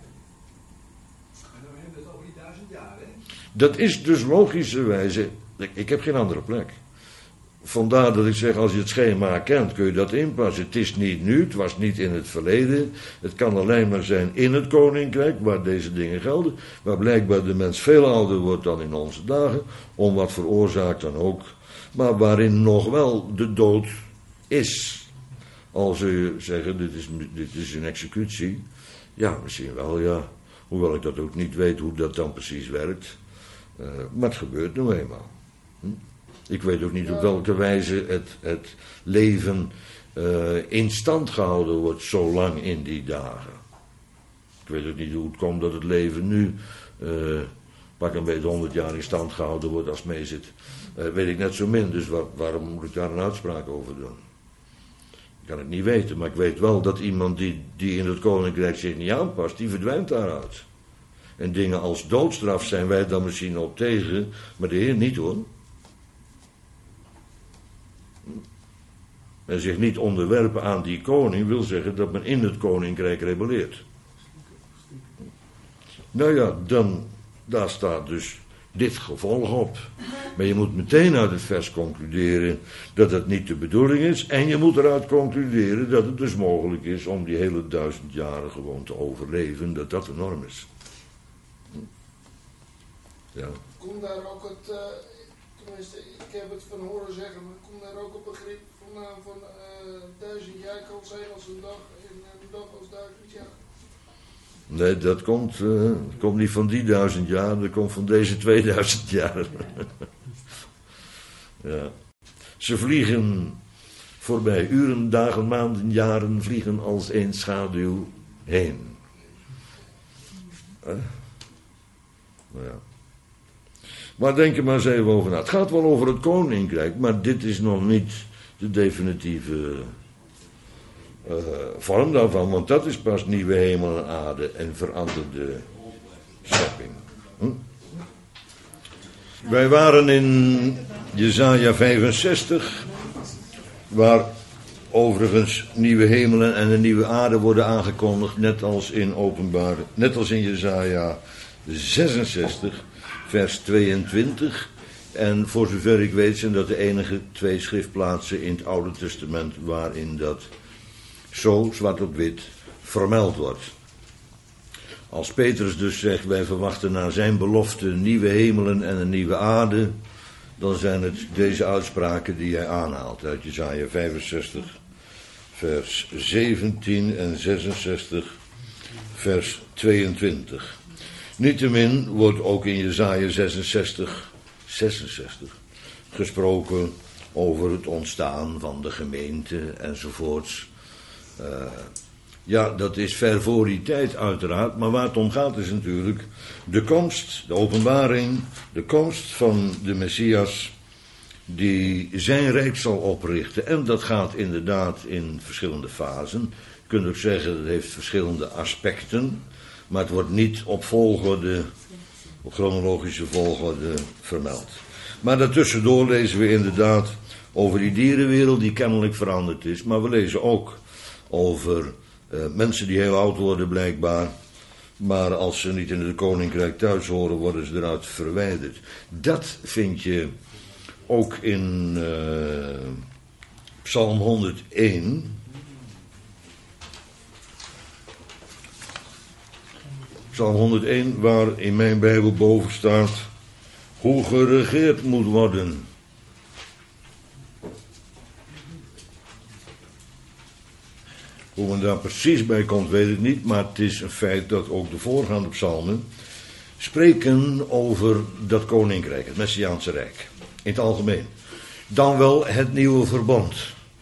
Speaker 2: En dan hebben we het over die duizend jaar, hè?
Speaker 1: Dat is dus logischerwijze. Ik, ik heb geen andere plek. Vandaar dat ik zeg, als je het schema kent, kun je dat inpassen. Het is niet nu, het was niet in het verleden. Het kan alleen maar zijn in het koninkrijk, waar deze dingen gelden. Waar blijkbaar de mens veel ouder wordt dan in onze dagen. Om wat voor oorzaak dan ook. Maar waarin nog wel de dood is. Als je zeggen, dit is, dit is een executie. Ja, misschien wel, ja. Hoewel ik dat ook niet weet hoe dat dan precies werkt. Uh, maar het gebeurt nu eenmaal. Hm? Ik weet ook niet op welke wijze het, het leven uh, in stand gehouden wordt zo lang in die dagen. Ik weet ook niet hoe het komt dat het leven nu uh, pak een beetje honderd jaar in stand gehouden wordt als het mee zit. Uh, weet ik net zo min, dus waar, waarom moet ik daar een uitspraak over doen? Ik kan het niet weten, maar ik weet wel dat iemand die, die in het koninkrijk zich niet aanpast, die verdwijnt daaruit. En dingen als doodstraf zijn wij dan misschien op tegen, maar de Heer niet hoor. En zich niet onderwerpen aan die koning wil zeggen dat men in het koninkrijk rebelleert. Nou ja, dan, daar staat dus dit gevolg op. Maar je moet meteen uit het vers concluderen dat het niet de bedoeling is. En je moet eruit concluderen dat het dus mogelijk is om die hele duizend jaren gewoon te overleven. Dat dat de norm is. Ja.
Speaker 5: Komt daar ook het, uh, tenminste, ik heb het van horen zeggen, maar komt daar ook het begrip vandaan van uh, duizend jaar kan zijn als een dag en een dag als duizend jaar?
Speaker 1: Nee, dat komt, uh, komt niet van die duizend jaar, dat komt van deze tweeduizend jaar. Ja. Ze vliegen voorbij, uren, dagen, maanden, jaren vliegen als een schaduw heen. Uh, nou ja. Maar denk er maar eens even over na. Het gaat wel over het koninkrijk, maar dit is nog niet de definitieve uh, vorm daarvan, want dat is pas nieuwe hemel en aarde en veranderde schepping. Hm? Wij waren in Jesaja vijfenzestig, waar overigens nieuwe hemelen en een nieuwe aarde worden aangekondigd, net als in openbaar, net als in Jesaja zesenzestig, vers tweeëntwintig. En voor zover ik weet zijn dat de enige twee schriftplaatsen in het Oude Testament waarin dat zo zwart op wit vermeld wordt. Als Petrus dus zegt, wij verwachten naar zijn belofte nieuwe hemelen en een nieuwe aarde, dan zijn het deze uitspraken die hij aanhaalt uit Jesaja vijfenzestig, vers zeventien en zesenzestig, vers tweeëntwintig. Niettemin wordt ook in Jesaja zesenzestig, zesenzestig gesproken over het ontstaan van de gemeente enzovoorts. Uh, ja, dat is ver voor die tijd uiteraard, maar waar het om gaat is natuurlijk de komst, de openbaring, de komst van de Messias die zijn rijk zal oprichten. En dat gaat inderdaad in verschillende fasen. Je kunt ook zeggen, dat heeft verschillende aspecten, maar het wordt niet op volgorde, op chronologische volgorde vermeld. Maar daartussendoor lezen we inderdaad over die dierenwereld die kennelijk veranderd is, maar we lezen ook over uh, mensen die heel oud worden blijkbaar, maar als ze niet in het koninkrijk thuis horen, worden ze eruit verwijderd. Dat vind je ook in uh, Psalm honderdéén. Psalm honderdéén, waar in mijn Bijbel boven staat hoe geregeerd moet worden. Hoe men daar precies bij komt, weet ik niet, maar het is een feit dat ook de voorgaande psalmen spreken over dat koninkrijk, het Messiaanse Rijk, in het algemeen. Dan wel het nieuwe verbond.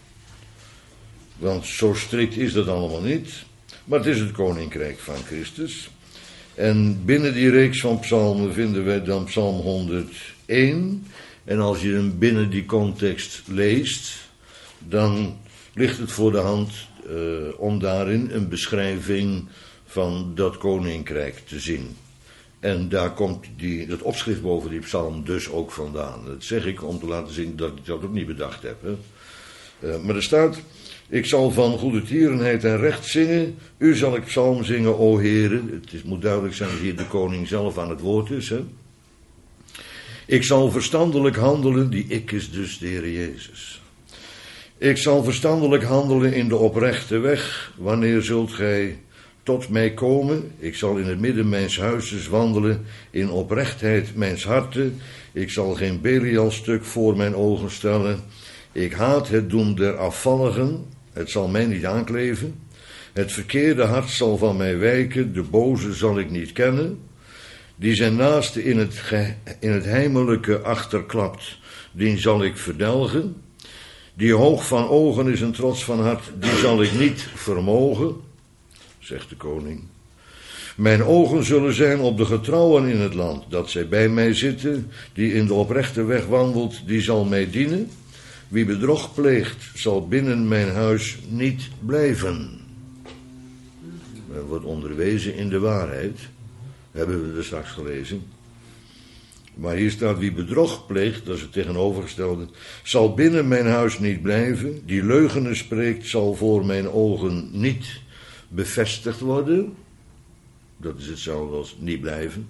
Speaker 1: Want zo strikt is dat allemaal niet, maar het is het koninkrijk van Christus. En binnen die reeks van psalmen vinden wij dan psalm honderdéén. En als je hem binnen die context leest, dan ligt het voor de hand uh, om daarin een beschrijving van dat koninkrijk te zien. En daar komt die, het opschrift boven die psalm dus ook vandaan. Dat zeg ik om te laten zien dat ik dat ook niet bedacht heb. Hè. Uh, maar er staat: ik zal van goede tierenheid en recht zingen. U zal ik psalm zingen, o Heere. Het is, moet duidelijk zijn dat hier de koning zelf aan het woord is. Hè? Ik zal verstandelijk handelen, die ik is dus de Heer Jezus. Ik zal verstandelijk handelen in de oprechte weg. Wanneer zult gij tot mij komen? Ik zal in het midden mijns huizes wandelen, in oprechtheid mijns harten. Ik zal geen Belial-stuk voor mijn ogen stellen. Ik haat het doen der afvalligen. Het zal mij niet aankleven. Het verkeerde hart zal van mij wijken. De boze zal ik niet kennen. Die zijn naaste in het, ge, in het heimelijke achterklapt, die zal ik verdelgen. Die hoog van ogen is en trots van hart, die zal ik niet vermogen, zegt de koning. Mijn ogen zullen zijn op de getrouwen in het land, dat zij bij mij zitten. Die in de oprechte weg wandelt, die zal mij dienen. Wie bedrog pleegt, zal binnen mijn huis niet blijven. Er wordt onderwezen in de waarheid. Hebben we er straks gelezen. Maar hier staat: wie bedrog pleegt, dat is het tegenovergestelde, zal binnen mijn huis niet blijven. Die leugenen spreekt, zal voor mijn ogen niet bevestigd worden. Dat is hetzelfde als niet blijven.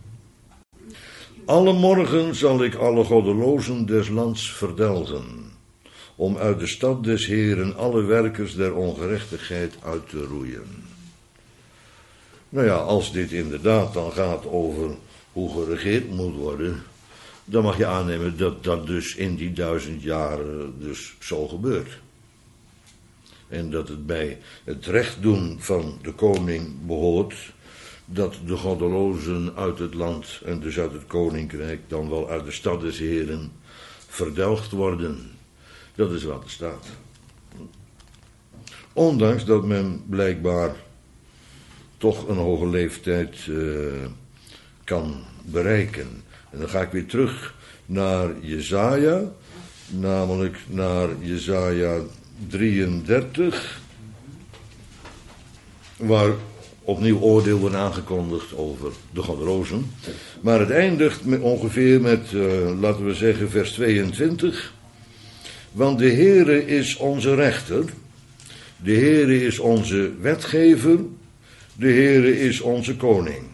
Speaker 1: Alle morgen zal ik alle goddelozen des lands verdelgen, om uit de stad des Heeren alle werkers der ongerechtigheid uit te roeien. Nou ja, als dit inderdaad dan gaat over hoe geregeerd moet worden, dan mag je aannemen dat dat dus in die duizend jaren dus zo gebeurt. En dat het bij het recht doen van de koning behoort dat de goddelozen uit het land en dus uit het koninkrijk, dan wel uit de stad des Heren, verdelgd worden. Dat is wat er staat. Ondanks dat men blijkbaar toch een hoge leeftijd uh, kan bereiken. En dan ga ik weer terug naar Jesaja, namelijk naar Jesaja drieëndertig, waar opnieuw oordeel wordt aangekondigd over de goddelozen. Maar het eindigt met ongeveer met, uh, laten we zeggen, vers tweeëntwintig. Want de Heere is onze rechter, de Heere is onze wetgever, de Heere is onze koning.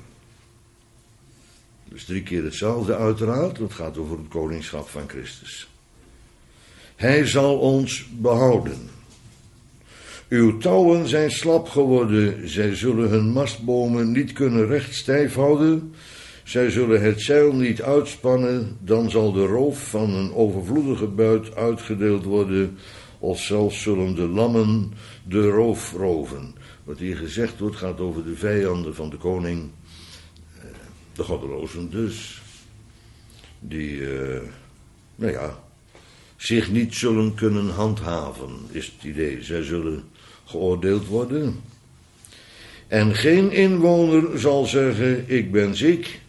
Speaker 1: Dus drie keer hetzelfde uiteraard, het gaat over het koningschap van Christus. Hij zal ons behouden. Uw touwen zijn slap geworden, zij zullen hun mastbomen niet kunnen recht stijf houden. Zij zullen het zeil niet uitspannen, dan zal de roof van een overvloedige buit uitgedeeld worden, of zelfs zullen de lammen de roof roven. Wat hier gezegd wordt gaat over de vijanden van de koning, de goddelozen dus, die, uh, nou ja, zich niet zullen kunnen handhaven, is het idee. Zij zullen geoordeeld worden. En geen inwoner zal zeggen, ik ben ziek,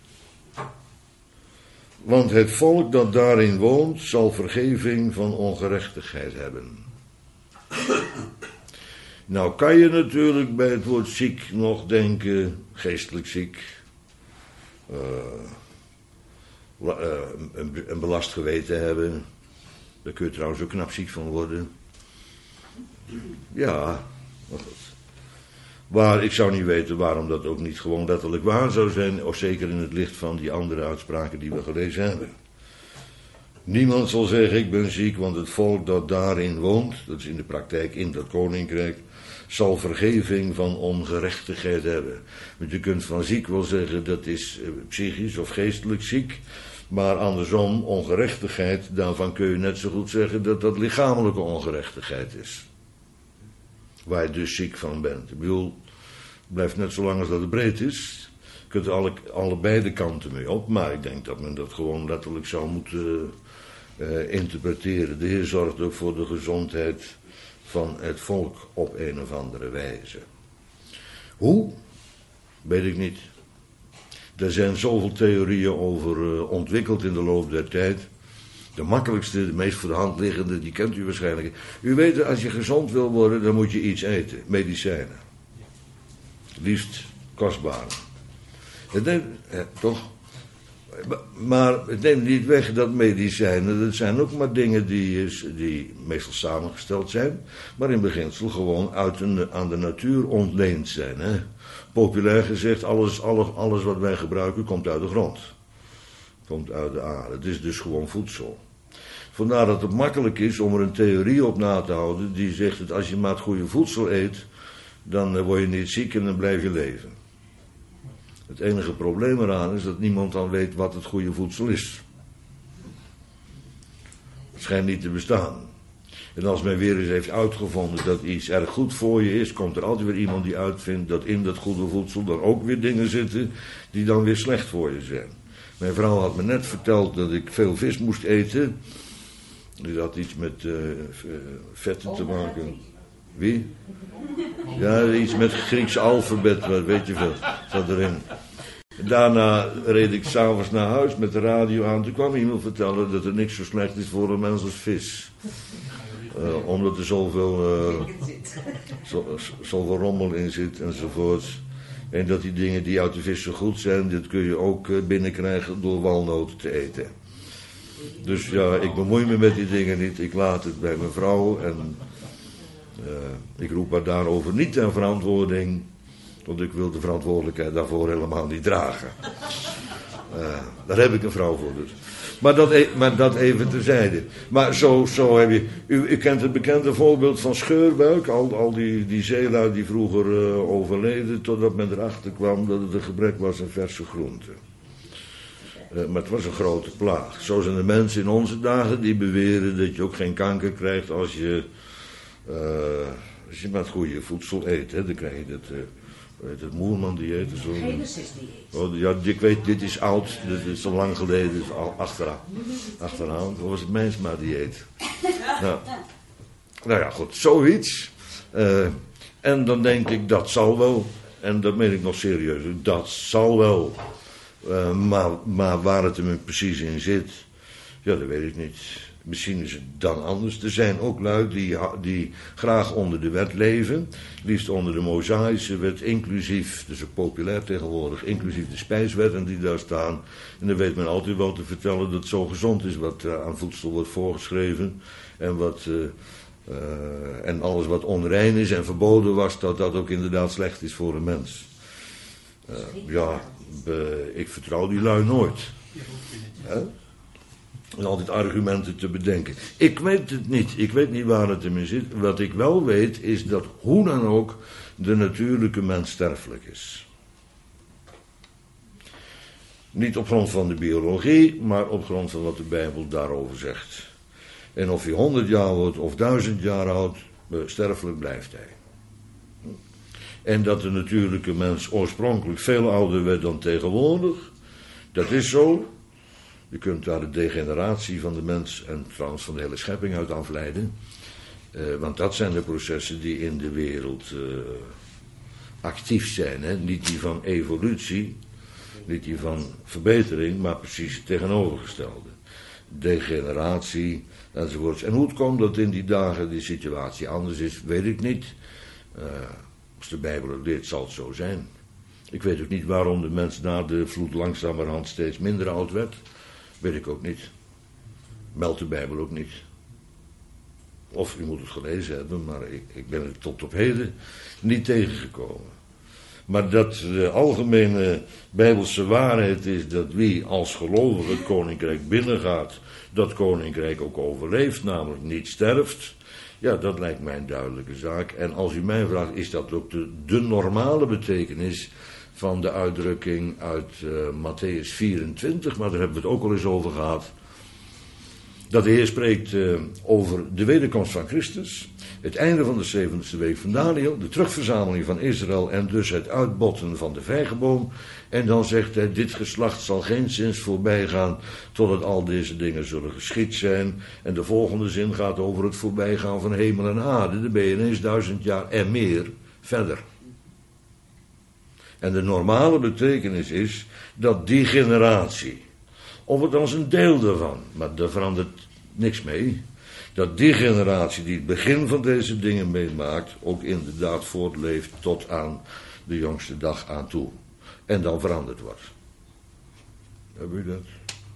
Speaker 1: want het volk dat daarin woont zal vergeving van ongerechtigheid hebben. Nou kan je natuurlijk bij het woord ziek nog denken, geestelijk ziek, uh, uh, een, een belast geweten hebben. Daar kun je trouwens ook knap ziek van worden. Ja, maar goed. Maar ik zou niet weten waarom dat ook niet gewoon letterlijk waar zou zijn, of zeker in het licht van die andere uitspraken die we gelezen hebben. Niemand zal zeggen, ik ben ziek, want het volk dat daarin woont, dat is in de praktijk in dat koninkrijk, zal vergeving van ongerechtigheid hebben. Want je kunt van ziek wel zeggen, dat is psychisch of geestelijk ziek, maar andersom, ongerechtigheid, daarvan kun je net zo goed zeggen dat dat lichamelijke ongerechtigheid is. Waar je dus ziek van bent. Ik bedoel, het blijft net zo lang als dat het breed is. Je kunt er alle, allebei de kanten mee op, maar ik denk dat men dat gewoon letterlijk zou moeten uh, interpreteren. De Heer zorgt ook voor de gezondheid van het volk op een of andere wijze. Hoe? Weet ik niet. Er zijn zoveel theorieën over uh, ontwikkeld in de loop der tijd. De makkelijkste, de meest voor de hand liggende, die kent u waarschijnlijk. U weet, als je gezond wil worden, dan moet je iets eten. Medicijnen. Liefst kostbaar. Het neemt, eh, toch? Maar het neemt niet weg dat medicijnen, dat zijn ook maar dingen die, die meestal samengesteld zijn, maar in beginsel gewoon uit een, aan de natuur ontleend zijn. Hè? Populair gezegd, alles, alles, alles wat wij gebruiken komt uit de grond. Komt uit de aarde. Het is dus gewoon voedsel. Vandaar dat het makkelijk is om er een theorie op na te houden die zegt dat als je maar het goede voedsel eet, dan word je niet ziek en dan blijf je leven. Het enige probleem eraan is dat niemand dan weet wat het goede voedsel is. Het schijnt niet te bestaan. En als men weer eens heeft uitgevonden dat iets erg goed voor je is, komt er altijd weer iemand die uitvindt dat in dat goede voedsel dan ook weer dingen zitten die dan weer slecht voor je zijn. Mijn vrouw had me net verteld dat ik veel vis moest eten. Die had iets met uh, vetten te maken. Wie? Ja, iets met het Griekse alfabet, maar weet je veel, zat erin. Daarna reed ik s'avonds naar huis met de radio aan. Toen kwam iemand vertellen dat er niks zo slecht is voor een mens als vis. Uh, omdat er zoveel, uh, zo, zoveel rommel in zit enzovoorts. En dat die dingen die uit de vis zo goed zijn, dat kun je ook uh, binnenkrijgen door walnoten te eten. Dus ja, ik bemoei me met die dingen niet. Ik laat het bij mijn vrouw en uh, ik roep haar daarover niet ter verantwoording. Want ik wil de verantwoordelijkheid daarvoor helemaal niet dragen. Uh, daar heb ik een vrouw voor dus. Maar dat, e- maar dat even terzijde. Maar zo, zo heb je... U, u kent het bekende voorbeeld van scheurbuik. Al, al die, die zeelui die vroeger uh, overleden, totdat men erachter kwam dat het een gebrek was aan verse groenten. Uh, maar het was een grote plaag. Zo zijn de mensen in onze dagen die beweren dat je ook geen kanker krijgt als je, uh, als je maar het goede voedsel eet. Hè. Dan krijg je dat, uh, weet het Moerman-dieet. Zo.
Speaker 4: Genesis-dieet.
Speaker 1: Oh, ja, ik weet, dit is oud, dit is al lang geleden, dit is al achteraan. Achteraan, dat was het Mensma-dieet. Nou, nou ja, goed, zoiets. Uh, en dan denk ik, dat zal wel. En dat meen ik nog serieus, dat zal wel. Uh, maar, maar waar het hem precies in zit, ja, dat weet ik niet. Misschien is het dan anders. Er zijn ook lui die, die graag onder de wet leven. Liefst onder de Mosaïsche wet, inclusief, dus ook populair tegenwoordig, inclusief de spijswetten die daar staan. En dan weet men altijd wel te vertellen dat het zo gezond is wat uh, aan voedsel wordt voorgeschreven. En, wat, uh, uh, en alles wat onrein is en verboden was, dat dat ook inderdaad slecht is voor een mens. Uh, ja, be, ik vertrouw die lui nooit. Hè? En altijd argumenten te bedenken. Ik weet het niet. Ik weet niet waar het in zit. Wat ik wel weet is dat hoe dan ook de natuurlijke mens sterfelijk is. Niet op grond van de biologie, maar op grond van wat de Bijbel daarover zegt. En of hij honderd jaar wordt of duizend jaar oud, sterfelijk blijft hij. En dat de natuurlijke mens oorspronkelijk veel ouder werd dan tegenwoordig, dat is zo. Je kunt daar de degeneratie van de mens en trouwens van de hele schepping uit afleiden. Uh, want dat zijn de processen die in de wereld uh, actief zijn. Hè? Niet die van evolutie, niet die van verbetering, maar precies het tegenovergestelde. Degeneratie enzovoorts. En hoe het komt dat in die dagen die situatie anders is, weet ik niet. Uh, als de Bijbel het leert, zal het zo zijn. Ik weet ook niet waarom de mens na de vloed langzamerhand steeds minder oud werd. Weet ik ook niet. Meldt de Bijbel ook niet. Of u moet het gelezen hebben, maar ik, ik ben er tot op heden niet tegengekomen. Maar dat de algemene Bijbelse waarheid is dat wie als gelovige het koninkrijk binnengaat, dat koninkrijk ook overleeft, namelijk niet sterft. Ja, dat lijkt mij een duidelijke zaak. En als u mij vraagt, is dat ook de, de normale betekenis van de uitdrukking uit uh, Matthäus vierentwintig, maar daar hebben we het ook al eens over gehad. Dat de Heer spreekt uh, over de wederkomst van Christus, het einde van de zeventigste week van Daniel, de terugverzameling van Israël en dus het uitbotten van de vijgenboom. En dan zegt hij, dit geslacht zal geenszins voorbij gaan totdat al deze dingen zullen geschied zijn. En de volgende zin gaat over het voorbijgaan van hemel en aarde. Dan ben je ineens duizend jaar en meer verder. En de normale betekenis is dat die generatie, of het als een deel daarvan, maar daar verandert niks mee, dat die generatie die het begin van deze dingen meemaakt, ook inderdaad voortleeft tot aan de jongste dag aan toe. En dan veranderd wordt. Hebben u dat?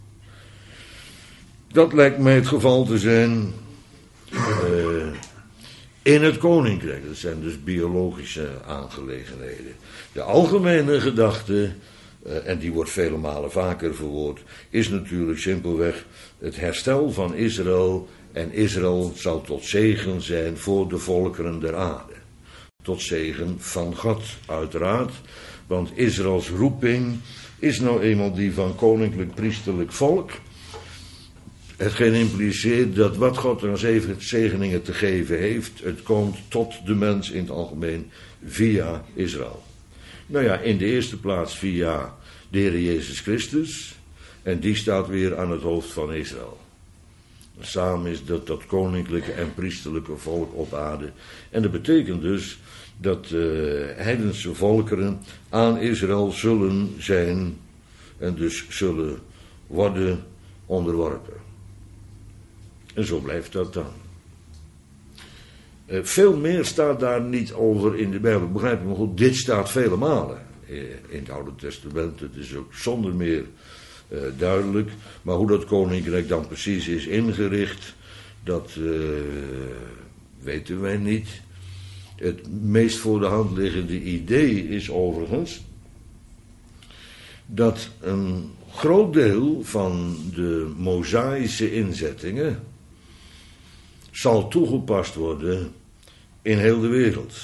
Speaker 1: Dat lijkt mij het geval te zijn uh, in het koninkrijk. Dat zijn dus biologische aangelegenheden. De algemene gedachte, uh, en die wordt vele malen vaker verwoord, is natuurlijk simpelweg het herstel van Israël. En Israël zal tot zegen zijn voor de volkeren der aarde. Tot zegen van God, uiteraard. Want Israëls roeping is nou eenmaal die van koninklijk priesterlijk volk. Hetgeen impliceert dat wat God er aan zegeningen te geven heeft, het komt tot de mens in het algemeen via Israël. Nou ja, in de eerste plaats via de Heer Jezus Christus. En die staat weer aan het hoofd van Israël. Samen is dat dat koninklijke en priesterlijke volk op aarde. En dat betekent dus dat uh, heidense volkeren aan Israël zullen zijn en dus zullen worden onderworpen. En zo blijft dat dan. Uh, veel meer staat daar niet over in de Bijbel, begrijp je me goed, dit staat vele malen uh, in het Oude Testament. Het is ook zonder meer uh, duidelijk, maar hoe dat koninkrijk dan precies is ingericht, dat uh, weten wij niet. Het meest voor de hand liggende idee is overigens dat een groot deel van de Mosaïsche inzettingen zal toegepast worden in heel de wereld,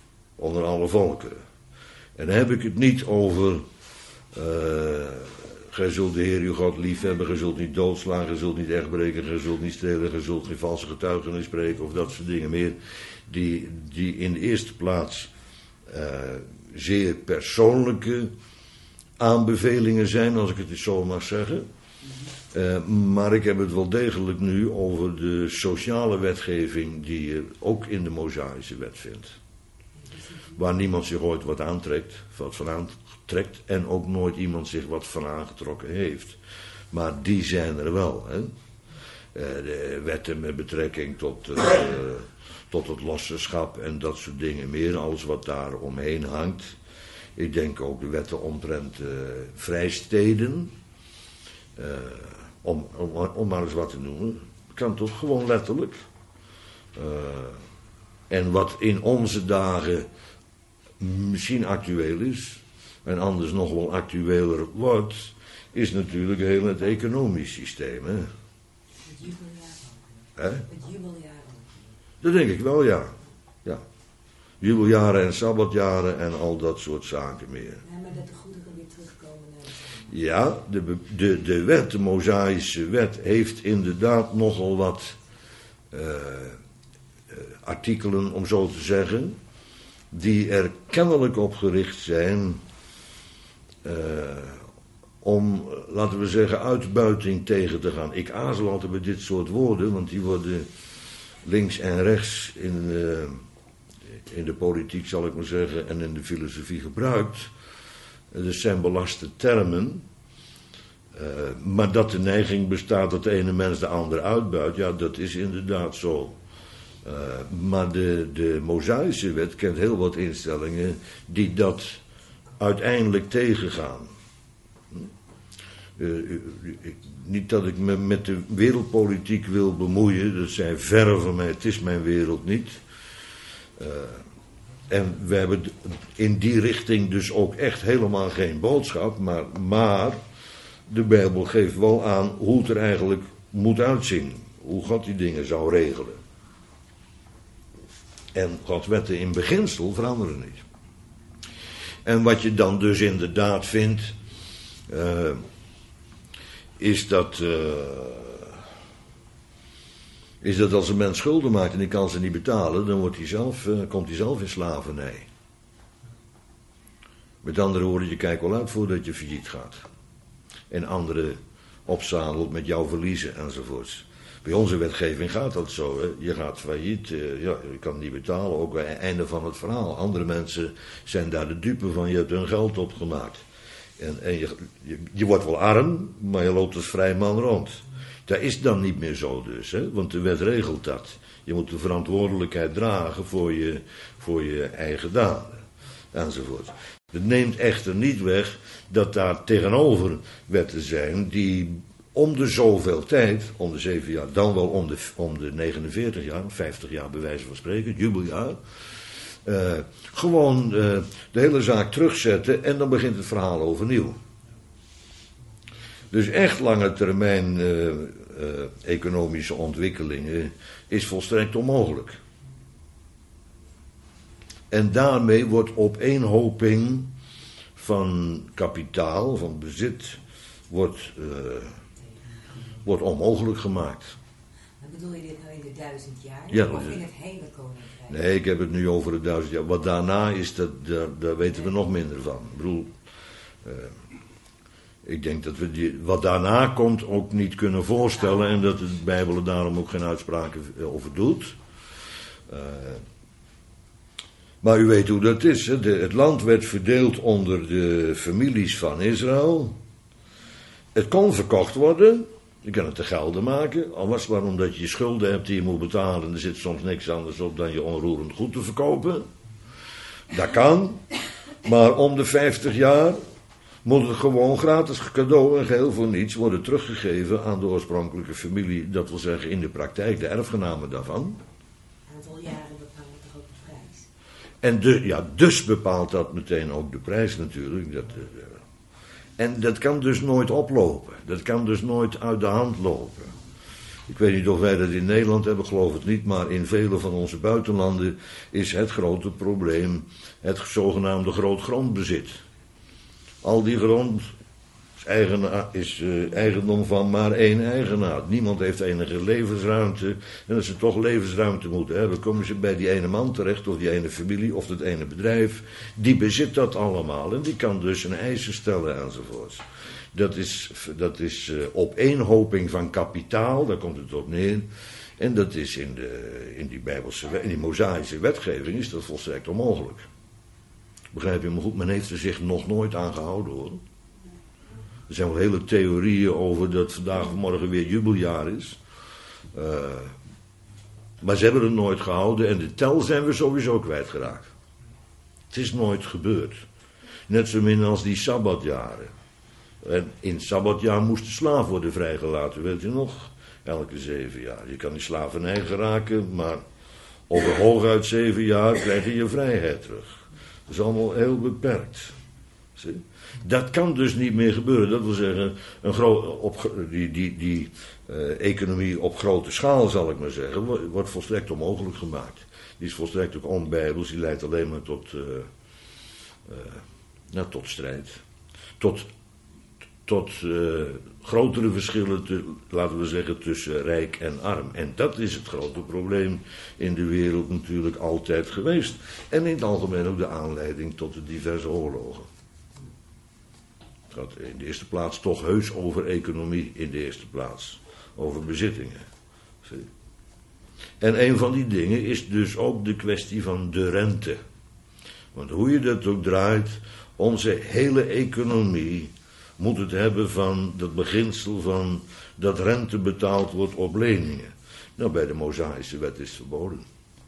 Speaker 1: onder alle volkeren. En dan heb ik het niet over uh, gij zult de Heer uw God lief hebben, gij zult niet doodslaan, gij zult niet echt breken, gij zult niet stelen, gij zult geen valse getuigenis spreken of dat soort dingen meer. Die, die in de eerste plaats uh, zeer persoonlijke aanbevelingen zijn, als ik het eens zo mag zeggen. Uh, maar ik heb het wel degelijk nu over de sociale wetgeving die je ook in de Mosaïsche wet vindt. Waar niemand zich ooit wat aantrekt, wat van aantrekt en ook nooit iemand zich wat van aangetrokken heeft. Maar die zijn er wel. Hè? Uh, de wetten met betrekking tot, uh, tot het lossenschap en dat soort dingen meer, alles wat daar omheen hangt. Ik denk ook de wetten omtrent uh, vrijsteden. Uh, om, om, om maar eens wat te noemen. Kan toch gewoon letterlijk. Uh, en wat in onze dagen misschien actueel is, en anders nog wel actueler wordt, is natuurlijk heel het economisch systeem. Hè?
Speaker 4: Het jubeljaar ook.
Speaker 1: Hè?
Speaker 4: Het jubeljaar ook.
Speaker 1: Dat denk ik wel, ja. ja. Jubeljaren en sabbatjaren en al dat soort zaken meer.
Speaker 4: Ja, maar dat de goederen weer terugkomen naar het.
Speaker 1: Ja, de, de, de wet, de Mosaïsche wet, heeft inderdaad nogal wat uh, uh, artikelen, om zo te zeggen, die er kennelijk op gericht zijn uh, om, laten we zeggen, uitbuiting tegen te gaan. Ik aarzel altijd bij dit soort woorden, want die worden links en rechts in, uh, in de politiek, zal ik maar zeggen, en in de filosofie gebruikt. Dat zijn belaste termen. Uh, maar dat de neiging bestaat dat de ene mens de ander uitbuit, ja, dat is inderdaad zo. Uh, maar de, de Mosaïsche wet kent heel wat instellingen die dat uiteindelijk tegengaan. Uh, uh, uh, niet dat ik me met de wereldpolitiek wil bemoeien, dat zijn verre van mij, het is mijn wereld niet. Uh, en we hebben in die richting dus ook echt helemaal geen boodschap, maar, maar de Bijbel geeft wel aan hoe het er eigenlijk moet uitzien, hoe God die dingen zou regelen. En Gods wetten in beginsel veranderen niet. En wat je dan dus inderdaad vindt, uh, is dat, uh, is dat als een mens schulden maakt en die kan ze niet betalen, dan wordt hij zelf, uh, komt hij zelf in slavernij. Met andere woorden, je kijkt wel uit voordat je failliet gaat. En anderen opzadelt met jouw verliezen enzovoorts. Bij onze wetgeving gaat dat zo. Hè. Je gaat failliet, uh, ja, je kan niet betalen, ook bij het einde van het verhaal. Andere mensen zijn daar de dupe van, je hebt hun geld opgemaakt. En, en je, je, je wordt wel arm, maar je loopt als vrij man rond. Dat is dan niet meer zo dus, hè, want de wet regelt dat. Je moet de verantwoordelijkheid dragen voor je, voor je eigen daden, enzovoort. Het neemt echter niet weg dat daar tegenover wetten zijn die om de zoveel tijd, om de zeven jaar, dan wel om de, om de negenenveertig jaar, vijftig jaar bij wijze van spreken, het jubeljaar, uh, gewoon uh, de hele zaak terugzetten en dan begint het verhaal overnieuw. Dus echt lange termijn uh, uh, economische ontwikkelingen is volstrekt onmogelijk. En daarmee wordt opeenhoping van kapitaal, van bezit, wordt, uh, wordt onmogelijk gemaakt.
Speaker 4: Maar bedoel je dit nou in de duizend jaar?
Speaker 1: Ja,
Speaker 4: of in het hele koninkrijk?
Speaker 1: Nee, ik heb het nu over de duizend jaar. Wat daarna is, dat, daar, daar weten we nog minder van. Ik bedoel, uh, ik denk dat we die, wat daarna komt ook niet kunnen voorstellen en dat de Bijbel er daarom ook geen uitspraken over doet. Uh, Maar u weet hoe dat is. Hè? De, het land werd verdeeld onder de families van Israël. Het kon verkocht worden. Je kan het te gelden maken. Al was het maar omdat je je schulden hebt die je moet betalen. Er zit soms niks anders op dan je onroerend goed te verkopen. Dat kan. Maar om de vijftig jaar moet het gewoon gratis cadeau en geheel voor niets worden teruggegeven aan de oorspronkelijke familie. Dat wil zeggen in de praktijk de erfgenamen daarvan.
Speaker 4: Aantal jaren bepalen toch ook de prijs?
Speaker 1: En de, ja, dus bepaalt dat meteen ook de prijs natuurlijk. Dat, uh, en dat kan dus nooit oplopen. Dat kan dus nooit uit de hand lopen. Ik weet niet of wij dat in Nederland hebben, geloof het niet. Maar in vele van onze buitenlanden is het grote probleem het zogenaamde grootgrondbezit. Al die grond, eigena- is uh, eigendom van maar één eigenaar. Niemand heeft enige levensruimte. En als ze toch levensruimte moeten hebben, komen ze bij die ene man terecht, of die ene familie, of dat ene bedrijf. Die bezit dat allemaal en die kan dus een eisen stellen enzovoorts. Dat is, dat is uh, opeenhoping van kapitaal, daar komt het op neer. En dat is in, de, in die Bijbelse, in die Mosaïsche wetgeving is dat volstrekt onmogelijk. Begrijp je me goed? Men heeft er zich nog nooit aan gehouden, hoor. Er zijn wel hele theorieën over dat vandaag of morgen weer jubeljaar is. Uh, maar ze hebben het nooit gehouden en de tel zijn we sowieso kwijtgeraakt. Het is nooit gebeurd. Net zo min als die sabbatjaren. En in het sabbatjaar moest de slaaf worden vrijgelaten, weet je nog? Elke zeven jaar. Je kan die slavernij geraken, maar over hooguit zeven jaar krijg je je vrijheid terug. Dat is allemaal heel beperkt. Zie? Dat kan dus niet meer gebeuren. Dat wil zeggen, een gro- op, die, die, die uh, economie op grote schaal, zal ik maar zeggen, wordt volstrekt onmogelijk gemaakt. Die is volstrekt ook onbijbels, die leidt alleen maar tot, uh, uh, nou, tot strijd. Tot, tot uh, grotere verschillen, te, laten we zeggen, tussen rijk en arm. En dat is het grote probleem in de wereld natuurlijk altijd geweest. En in het algemeen ook de aanleiding tot de diverse oorlogen. Het gaat in de eerste plaats toch heus over economie, in de eerste plaats. Over bezittingen. Zie? En een van die dingen is dus ook de kwestie van de rente. Want hoe je dat ook draait, onze hele economie moet het hebben van dat beginsel van dat rente betaald wordt op leningen. Nou, bij de Mosaïsche wet is het verboden.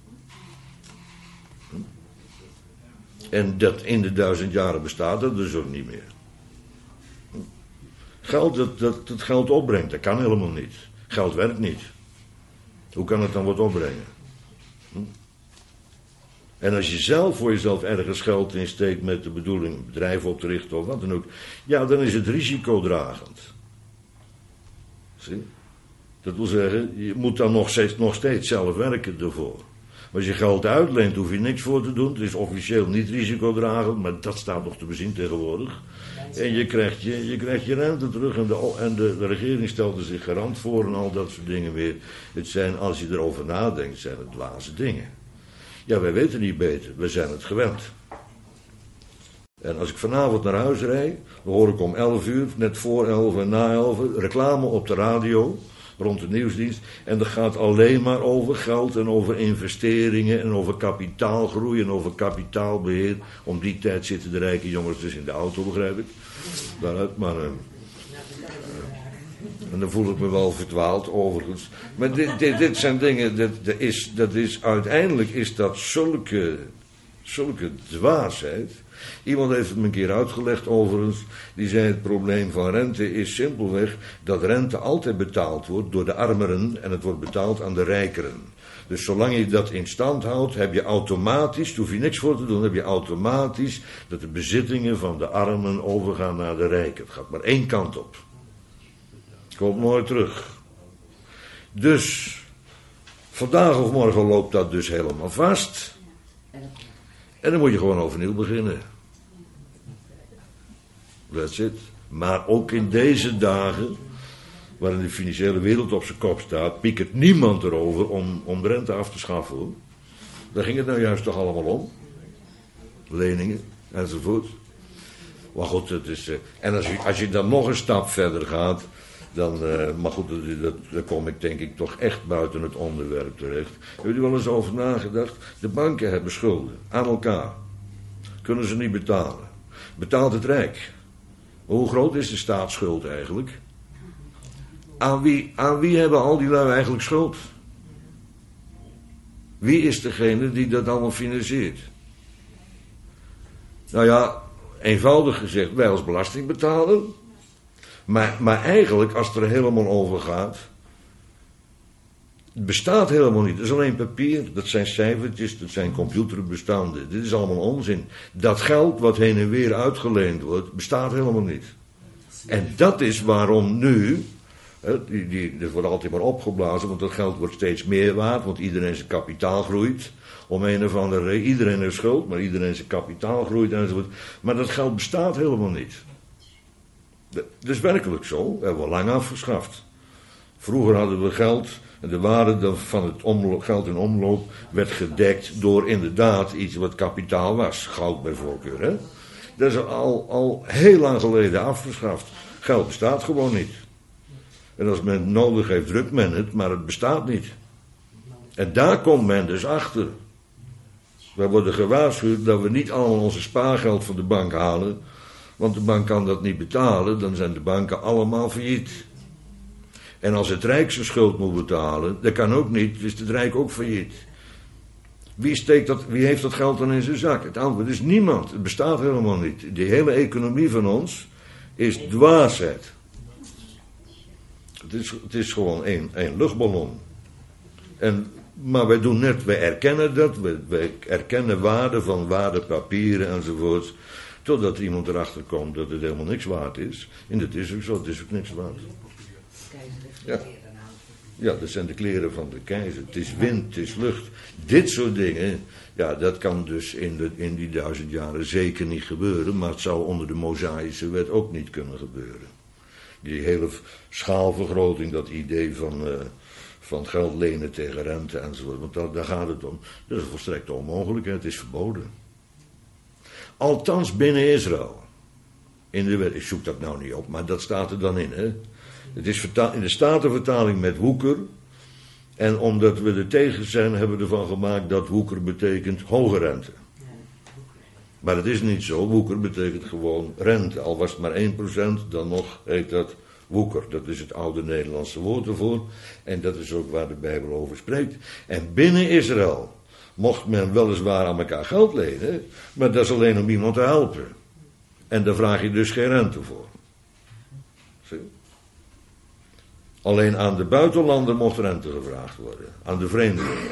Speaker 1: Hm? En dat in de duizend jaren bestaat dat dus ook niet meer. Hm? Geld dat, dat het geld opbrengt, dat kan helemaal niet. Geld werkt niet. Hoe kan het dan wat opbrengen? Hm? En als je zelf voor jezelf ergens geld insteekt met de bedoeling een bedrijf op te richten of wat dan ook, ja, dan is het risicodragend. Zie? Dat wil zeggen, je moet dan nog steeds, nog steeds zelf werken ervoor. Als je geld uitleent, hoef je niks voor te doen. Het is officieel niet risicodragend, maar dat staat nog te bezien tegenwoordig. En je krijgt je, je, krijgt je rente terug en, de, en de, de regering stelt er zich garant voor en al dat soort dingen weer. Het zijn, als je erover nadenkt, zijn het dwaze dingen. Ja, wij weten niet beter. We zijn het gewend. En als ik vanavond naar huis rijd, dan hoor ik om elf uur, net voor elf en na elf, reclame op de radio, rond de nieuwsdienst. En dat gaat alleen maar over geld en over investeringen en over kapitaalgroei en over kapitaalbeheer. Om die tijd zitten de rijke jongens dus in de auto, begrijp ik. Daaruit, maar... Uh, En dan voel ik me wel verdwaald, overigens. Maar dit, dit, dit zijn dingen, dat, dat, is, dat is, uiteindelijk is dat zulke, zulke dwaasheid. Iemand heeft het me een keer uitgelegd, overigens. Die zei het probleem van rente is simpelweg dat rente altijd betaald wordt door de armeren en het wordt betaald aan de rijkeren. Dus zolang je dat in stand houdt, heb je automatisch, daar hoef je niks voor te doen, heb je automatisch dat de bezittingen van de armen overgaan naar de rijken. Het gaat maar één kant op. Komt nooit terug. Dus, vandaag of morgen loopt dat dus helemaal vast. En dan moet je gewoon overnieuw beginnen. That's it. Maar ook in deze dagen, waarin de financiële wereld op zijn kop staat, piekert niemand erover om, om de rente af te schaffen. Hoor. Daar ging het nou juist toch allemaal om. Leningen enzovoort. Maar goed, het is, uh, en als je, als je dan nog een stap verder gaat, dan, uh, maar goed, dat, dat, dan kom ik denk ik toch echt buiten het onderwerp terecht. Heb je er wel eens over nagedacht? De banken hebben schulden aan elkaar. Kunnen ze niet betalen. Betaalt het Rijk. Hoe groot is de staatsschuld eigenlijk? Aan wie, aan wie hebben al die lui eigenlijk schuld? Wie is degene die dat allemaal financiert? Nou ja, eenvoudig gezegd, wij als belastingbetaler. Maar, maar eigenlijk, als het er helemaal over gaat, het bestaat helemaal niet. Dat is alleen papier, dat zijn cijfertjes, dat zijn computerbestanden. Dit is allemaal onzin. Dat geld wat heen en weer uitgeleend wordt, bestaat helemaal niet. En dat is waarom nu, hè, die, die, dat wordt altijd maar opgeblazen, want dat geld wordt steeds meer waard, want iedereen zijn kapitaal groeit. Om een of andere reden, iedereen heeft schuld, maar iedereen zijn kapitaal groeit enzovoort. Maar dat geld bestaat helemaal niet. Dat is werkelijk zo. Dat hebben we lang afgeschaft. Vroeger hadden we geld en de waarde van het omloop, geld in omloop werd gedekt door inderdaad iets wat kapitaal was. Goud bij voorkeur. Hè? Dat is al, al heel lang geleden afgeschaft. Geld bestaat gewoon niet. En als men het nodig heeft, drukt men het, maar het bestaat niet. En daar komt men dus achter. Wij worden gewaarschuwd dat we niet allemaal onze spaargeld van de bank halen, want de bank kan dat niet betalen, dan zijn de banken allemaal failliet. En als het Rijk zijn schuld moet betalen, dat kan ook niet, dus is het Rijk ook failliet. Wie, steekt dat, wie heeft dat geld dan in zijn zak? Het antwoord is niemand, het bestaat helemaal niet. De hele economie van ons is dwaasheid. Het is, het is gewoon één, één luchtballon. En, maar wij doen net, wij erkennen dat, wij, wij erkennen waarde van waardepapieren enzovoort, totdat iemand erachter komt dat het helemaal niks waard is. En dat is ook zo, het is ook niks waard. Ja. Ja, dat zijn de kleren van de keizer. Het is wind, het is lucht. Dit soort dingen, ja, dat kan dus in, de, in die duizend jaren zeker niet gebeuren, maar het zou onder de Mosaïsche wet ook niet kunnen gebeuren. Die hele schaalvergroting, dat idee van, uh, van geld lenen tegen rente enzovoort, want daar, daar gaat het om. Dat is een volstrekte onmogelijkheid, het is verboden. Althans binnen Israël. In de wet, ik zoek dat nou niet op, maar dat staat er dan in, hè. Het is vertaal, in de Statenvertaling met woeker. En omdat we er tegen zijn, hebben we ervan gemaakt dat woeker betekent hoge rente. Maar het is niet zo. Woeker betekent gewoon rente. Al was het maar één procent, dan nog heet dat woeker. Dat is het oude Nederlandse woord ervoor. En dat is ook waar de Bijbel over spreekt. En binnen Israël mocht men weliswaar aan elkaar geld lenen, maar dat is alleen om iemand te helpen. En daar vraag je dus geen rente voor. Zie je? Alleen aan de buitenlander mocht rente gevraagd worden. Aan de vreemdelingen.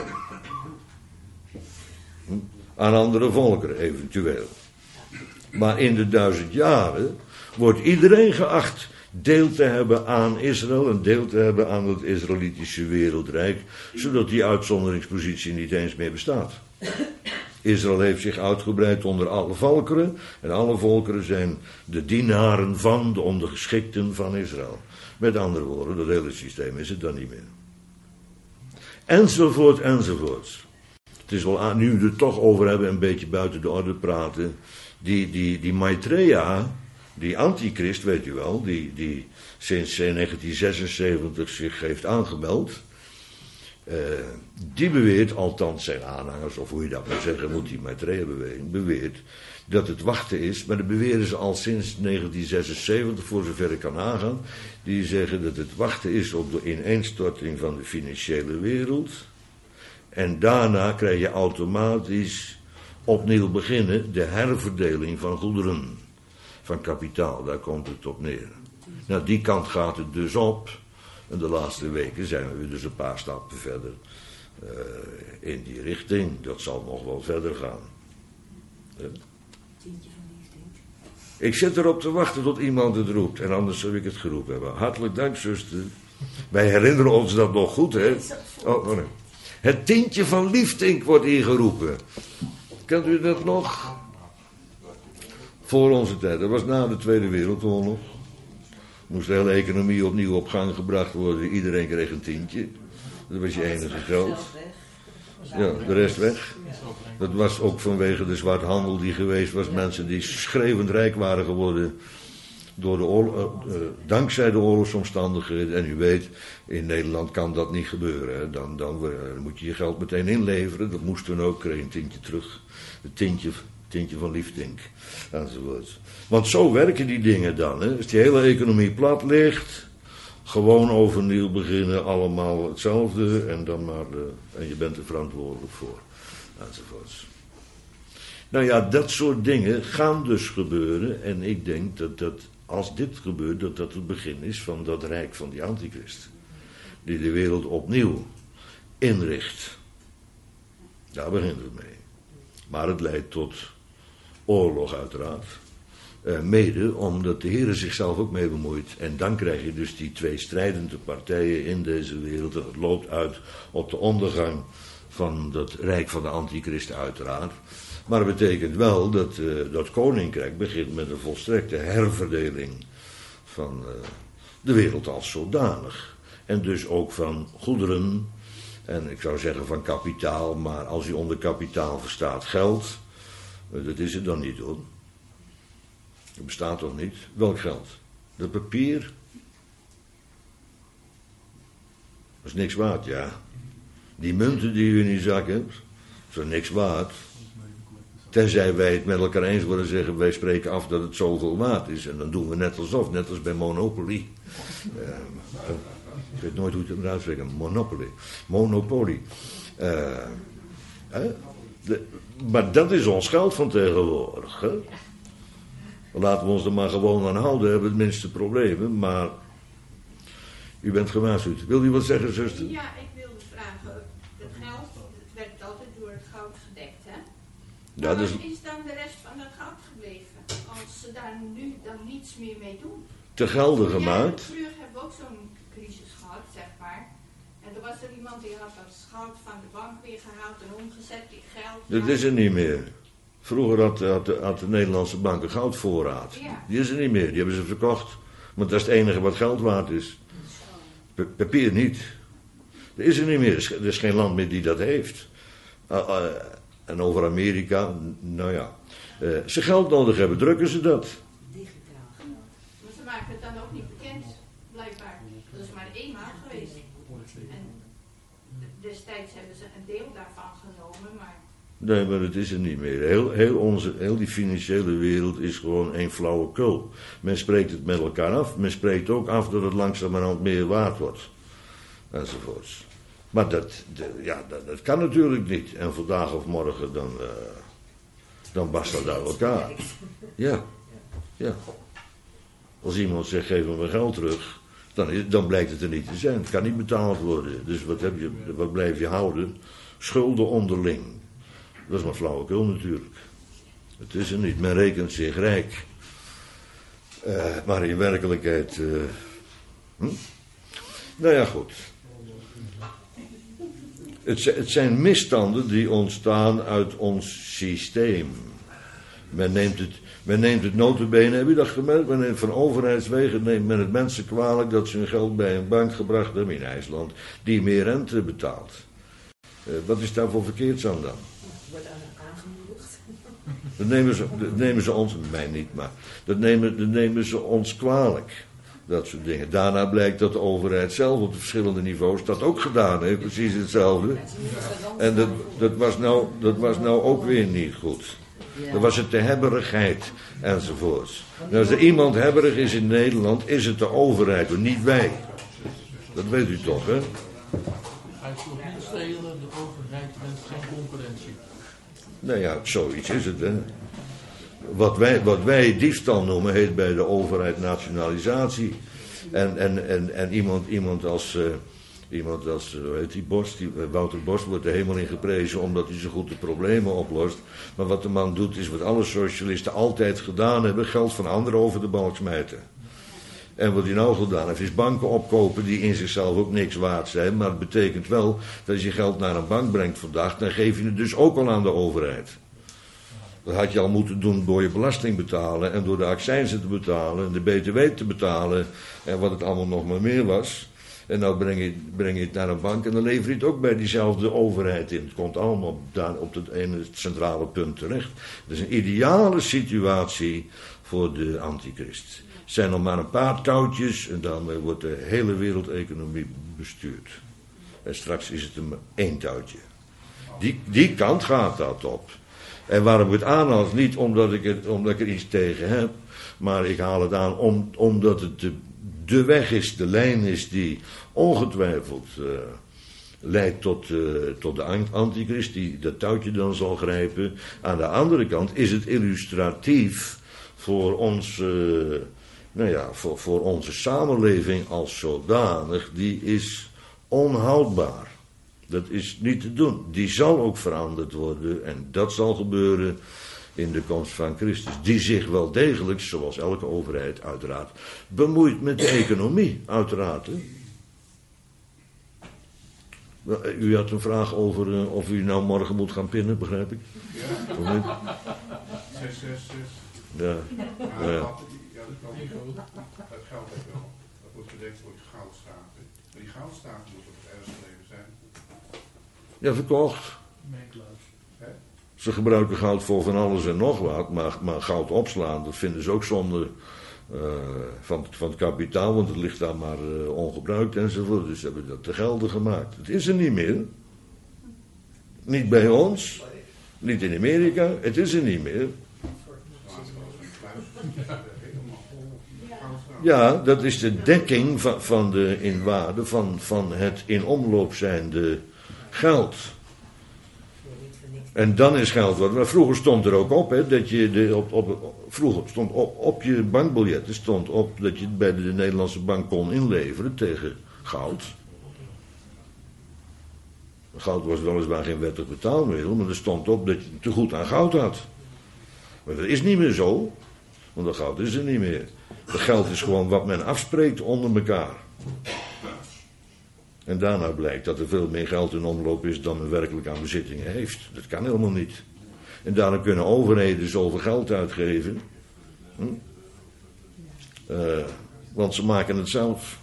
Speaker 1: Aan andere volkeren eventueel. Maar in de duizend jaren wordt iedereen geacht deel te hebben aan Israël en deel te hebben aan het Israëlitische wereldrijk, zodat die uitzonderingspositie niet eens meer bestaat. Israël heeft zich uitgebreid onder alle volkeren en alle volkeren zijn de dienaren van, de ondergeschikten van Israël. Met andere woorden, dat hele systeem is het dan niet meer. Enzovoort, enzovoort. Het is wel aan, nu we het toch over hebben, een beetje buiten de orde praten. Die, die, die Maitreya, die antichrist, weet u wel, die, die sinds negentien zesenzeventig zich heeft aangemeld. Uh, die beweert, althans zijn aanhangers, of hoe je dat moet zeggen, moet die Maitreya-beweging, beweert dat het wachten is, maar dat beweren ze al sinds negentien zesenzeventig, voor zover ik kan nagaan. Die zeggen dat het wachten is op de ineenstorting van de financiële wereld. En daarna krijg je automatisch opnieuw beginnen de herverdeling van goederen, van kapitaal, daar komt het op neer. Nou, die kant gaat het dus op. En de laatste weken zijn we dus een paar stappen verder uh, in die richting. Dat zal nog wel verder gaan. Ja. Ik zit erop te wachten tot iemand het roept. En anders zou ik het geroepen hebben. Hartelijk dank, zuster. Wij herinneren ons dat nog goed, hè? Oh, oh nee. Het tientje van Liefdink wordt ingeroepen. Kent u dat nog? Voor onze tijd. Dat was na de Tweede Wereldoorlog. Moest de hele economie opnieuw op gang gebracht worden. Iedereen kreeg een tientje. Dat was je enige geld. Ja, de rest weg. Dat was ook vanwege de zwarthandel die geweest was. Mensen die schreeuwend rijk waren geworden door de oorlog, uh, dankzij de oorlogsomstandigheden. En u weet, in Nederland kan dat niet gebeuren. Hè. Dan, dan, uh, dan moet je je geld meteen inleveren. Dat moest toen ook, kreeg een tientje terug. Een tientje, tientje van Liefdink. Enzovoort. Want zo werken die dingen dan. Hè. Als die hele economie plat ligt, gewoon overnieuw beginnen, allemaal hetzelfde. En dan maar, de, en je bent er verantwoordelijk voor. Enzovoort. Nou ja, dat soort dingen gaan dus gebeuren. En ik denk dat dat, als dit gebeurt, dat dat het begin is van dat rijk van die antichrist. Die de wereld opnieuw inricht. Daar begint het mee. Maar het leidt tot oorlog uiteraard. Uh, mede omdat de Heer zichzelf ook mee bemoeit. En dan krijg je dus die twee strijdende partijen in deze wereld. En het loopt uit op de ondergang van dat rijk van de antichrist uiteraard. Maar het betekent wel dat uh, dat koninkrijk begint met een volstrekte herverdeling van uh, de wereld als zodanig. En dus ook van goederen, en ik zou zeggen van kapitaal, maar als u onder kapitaal verstaat geld, uh, dat is het dan niet hoor. Dat bestaat toch niet? Welk geld? Dat papier? Dat is niks waard, ja. Die munten die u in uw zak hebt, zijn niks waard. Tenzij wij het met elkaar eens worden zeggen, wij spreken af dat het zoveel waard is. En dan doen we net alsof, net als bij Monopoly. Uh, ik weet nooit hoe je het moet uitspreken. Monopoly. Monopoly. Uh, uh, de, maar dat is ons geld van tegenwoordig. Hè? Laten we ons er maar gewoon aan houden, hebben we het minste problemen. Maar u bent gewaarschuwd. Wil u wat zeggen, zuster?
Speaker 6: Ja, ik wilde vragen. Het geld, het werd altijd door het goud gedekt, hè?
Speaker 1: Ja,
Speaker 6: maar
Speaker 1: dus...
Speaker 6: wat is dan de rest van het goud gebleven? Als ze daar nu dan niets meer mee doen.
Speaker 1: Te gelden gemaakt.
Speaker 6: Ja, terug hebben we ook zo'n crisis gehad, zeg maar. En er was er iemand die had dat goud van de bank weer gehaald en omgezet in geld.
Speaker 1: Dat is er niet meer. Vroeger had, had, de, had de Nederlandse bank een goudvoorraad.
Speaker 6: Ja. Die
Speaker 1: is er niet meer, die hebben ze verkocht. Want dat is het enige wat geld waard is. Pa- papier niet. Dat is er niet meer, er is geen land meer die dat heeft. Uh, uh, en over Amerika, nou ja. Uh, ze geld nodig hebben, drukken ze dat.
Speaker 4: Digitaal geld.
Speaker 6: Maar ze maken het dan ook niet bekend, blijkbaar. Dat is maar eenmaal geweest. En destijds hebben ze een deel daarvan genomen, maar...
Speaker 1: Nee, maar het is er niet meer. Heel, heel, onze, heel die financiële wereld is gewoon één flauwekul. Men spreekt het met elkaar af. Men spreekt ook af dat het langzamerhand meer waard wordt. Enzovoorts. Maar dat, de, ja, dat, dat kan natuurlijk niet. En vandaag of morgen dan, uh, dan barst dat uit elkaar. Ja, ja. Als iemand zegt, geef me mijn geld terug, dan, is, dan blijkt het er niet te zijn. Het kan niet betaald worden. Dus wat, heb je, wat blijf je houden? Schulden onderling. Dat is maar flauwekul natuurlijk. Het is er niet. Men rekent zich rijk. Uh, maar in werkelijkheid... Uh, hm? Nou ja, goed. Het, het zijn misstanden die ontstaan uit ons systeem. Men neemt het, men neemt het nota bene, heb je dat gemerkt? Men neemt van overheidswegen neemt men het mensen kwalijk dat ze hun geld bij een bank gebracht hebben in IJsland, die meer rente betaalt. Uh, wat is daar voor verkeerds aan dan?
Speaker 4: Wordt aangemoedigd.
Speaker 1: Dat nemen ze, dat nemen ze ons, mij niet, maar dat nemen, dat nemen ze ons kwalijk. Dat soort dingen. Daarna blijkt dat de overheid zelf op de verschillende niveaus dat ook gedaan heeft, precies hetzelfde. En dat, dat, was, nou, dat was nou ook weer niet goed. Dat was het de hebberigheid enzovoorts. Nou, als er iemand hebberig is in Nederland, is het de overheid, en niet wij. Dat weet u toch, hè?
Speaker 7: Hij wil niet stelen, de overheid heeft geen concurrentie.
Speaker 1: Nou ja, zoiets is het, hè. Wat wij, wat wij diefstal noemen, heet bij de overheid nationalisatie. En, en, en, en iemand, iemand als, uh, iemand als uh, hoe heet die Bos, die, uh, Wouter Bos wordt er helemaal in geprezen omdat hij zo goed de problemen oplost. Maar wat de man doet is wat alle socialisten altijd gedaan hebben, geld van anderen over de balk smijten. En wat hij nou gedaan heeft, is banken opkopen die in zichzelf ook niks waard zijn. Maar het betekent wel dat als je geld naar een bank brengt vandaag, dan geef je het dus ook al aan de overheid. Dat had je al moeten doen door je belasting betalen en door de accijnzen te betalen en de B T W te betalen en wat het allemaal nog maar meer was. En nou breng je, breng je het naar een bank en dan lever je het ook bij diezelfde overheid in. Het komt allemaal daar op het ene centrale punt terecht. Dat is een ideale situatie voor de antichrist. Er zijn nog maar een paar touwtjes en daarmee wordt de hele wereldeconomie bestuurd. En straks is het er maar één touwtje. Die, die kant gaat dat op. En waarom ik het aanhaal is niet omdat ik, het, omdat ik er iets tegen heb, maar ik haal het aan om, omdat het de, de weg is, de lijn is die ongetwijfeld uh, leidt tot, uh, tot de antichrist, die dat touwtje dan zal grijpen. Aan de andere kant is het illustratief voor ons, uh, nou ja, voor, voor onze samenleving als zodanig, die is onhoudbaar. Dat is niet te doen. Die zal ook veranderd worden. En dat zal gebeuren in de komst van Christus. Die zich wel degelijk, zoals elke overheid uiteraard, bemoeit met de economie. Uiteraard. Hè? U had een vraag over uh, of u nou morgen moet gaan pinnen, begrijp ik?
Speaker 8: Ja. Of niet? zes zes zes.
Speaker 1: Ja.
Speaker 8: Ja,
Speaker 1: ja.
Speaker 8: wat, ja, dat is ook. Dat geld heb je wel. Dat wordt gedekt voor goudstaven. Maar die goudstaven moeten op het ergste leven zijn.
Speaker 1: Ja, verkocht. Ze gebruiken goud voor van alles en nog wat, maar, maar goud opslaan, dat vinden ze ook zonde uh, van, van het kapitaal, want het ligt daar maar uh, ongebruikt enzovoort. Dus ze hebben dat te gelden gemaakt. Het is er niet meer. Niet bij ons, niet in Amerika, het is er niet meer. Ja, dat is de dekking van, van de in waarde van, van het in omloop zijnde geld. En dan is geld wat. Maar vroeger stond er ook op, hè, dat je de, op, op, vroeger stond op, op je bankbiljetten stond op dat je het bij de Nederlandse bank kon inleveren tegen goud. Goud was weliswaar geen wettig betaalmiddel, maar er stond op dat je te goed aan goud had. Maar dat is niet meer zo, want dat goud is er niet meer. Dat geld is gewoon wat men afspreekt onder elkaar. En daarna blijkt dat er veel meer geld in omloop is dan men werkelijk aan bezittingen heeft. Dat kan helemaal niet. En daarna kunnen overheden zoveel geld uitgeven. Hm? Uh, want ze maken het zelf.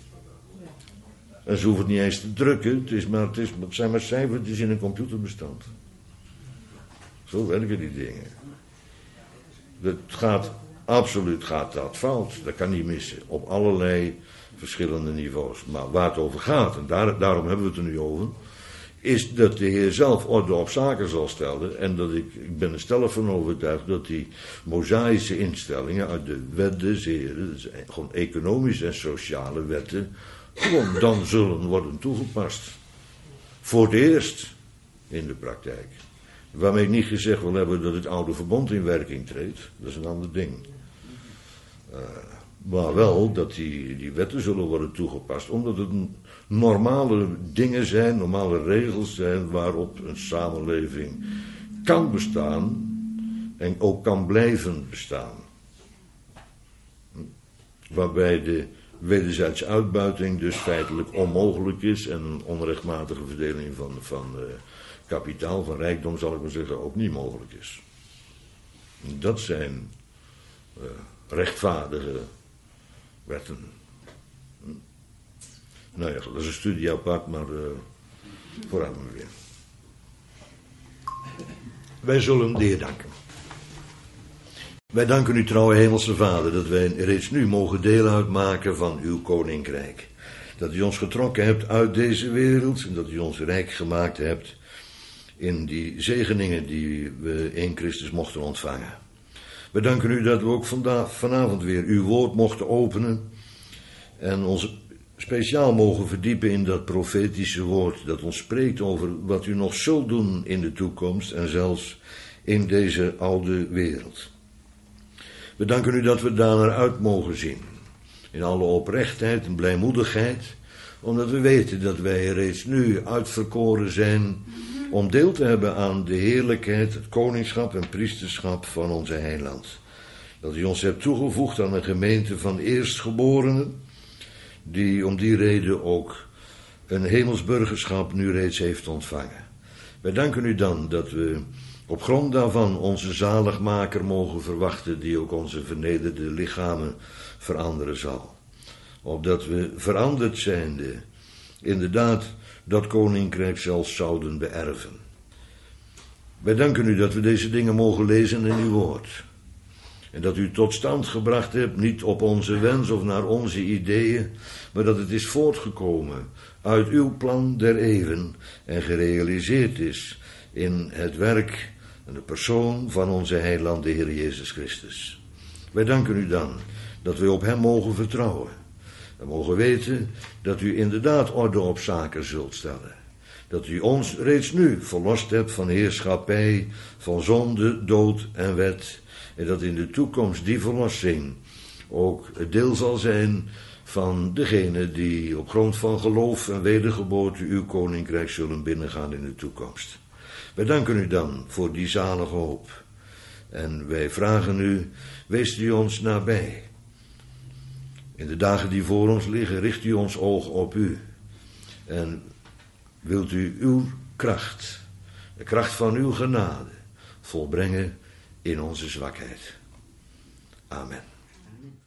Speaker 1: En ze hoeven het niet eens te drukken. Het, is maar, het, is, het zijn maar cijfertjes in een computerbestand. Zo werken die dingen. Het gaat, absoluut gaat dat fout. Dat kan niet missen. Op allerlei verschillende niveaus. Maar waar het over gaat, en daar, daarom hebben we het er nu over, is dat de Heer zelf orde op zaken zal stellen. En dat ik, ik ben er stellig van overtuigd dat die mosaïsche instellingen uit de wet des Heren, dus gewoon economische en sociale wetten, gewoon dan zullen worden toegepast. Voor het eerst in de praktijk. Waarmee ik niet gezegd wil hebben dat het oude verbond in werking treedt. Dat is een ander ding. Uh, maar wel dat die, die wetten zullen worden toegepast. Omdat het normale dingen zijn, normale regels zijn waarop een samenleving kan bestaan en ook kan blijven bestaan. Waarbij de wederzijdse uitbuiting dus feitelijk onmogelijk is en een onrechtmatige verdeling van, van uh, kapitaal, van rijkdom zal ik maar zeggen, ook niet mogelijk is. Dat zijn uh, rechtvaardige wetten. Hm. Nou ja, dat is een studie apart, maar uh, vooruit maar weer. Wij zullen de Heer danken. Wij danken u, trouwe Hemelse Vader, dat wij reeds nu mogen deel uitmaken van uw koninkrijk. Dat u ons getrokken hebt uit deze wereld en dat u ons rijk gemaakt hebt in die zegeningen die we in Christus mochten ontvangen. We danken u dat we ook vandaag, vanavond weer uw woord mochten openen en ons speciaal mogen verdiepen in dat profetische woord dat ons spreekt over wat u nog zult doen in de toekomst en zelfs in deze oude wereld. We danken u dat we daar naar uit mogen zien, in alle oprechtheid en blijmoedigheid, omdat we weten dat wij reeds nu uitverkoren zijn om deel te hebben aan de heerlijkheid, het koningschap en priesterschap van onze heiland. Dat u ons hebt toegevoegd aan een gemeente van eerstgeborenen, die om die reden ook een hemelsburgerschap nu reeds heeft ontvangen. Wij danken u dan dat we op grond daarvan onze zaligmaker mogen verwachten, die ook onze vernederde lichamen veranderen zal. Opdat we veranderd zijnde, inderdaad, dat koninkrijk zelfs zouden beërven. Wij danken u dat we deze dingen mogen lezen in uw woord. En dat u tot stand gebracht hebt, niet op onze wens of naar onze ideeën, maar dat het is voortgekomen uit uw plan der eeuwen en gerealiseerd is in het werk en de persoon van onze heiland, de Heer Jezus Christus. Wij danken u dan dat we op hem mogen vertrouwen. We mogen weten dat u inderdaad orde op zaken zult stellen. Dat u ons reeds nu verlost hebt van heerschappij, van zonde, dood en wet. En dat in de toekomst die verlossing ook het deel zal zijn van degenen die op grond van geloof en wedergeboorte uw koninkrijk zullen binnengaan in de toekomst. Wij danken u dan voor die zalige hoop. En wij vragen u, wees u ons nabij. In de dagen die voor ons liggen, richt u ons oog op u. En wilt u uw kracht, de kracht van uw genade, volbrengen in onze zwakheid. Amen.
Speaker 4: Amen.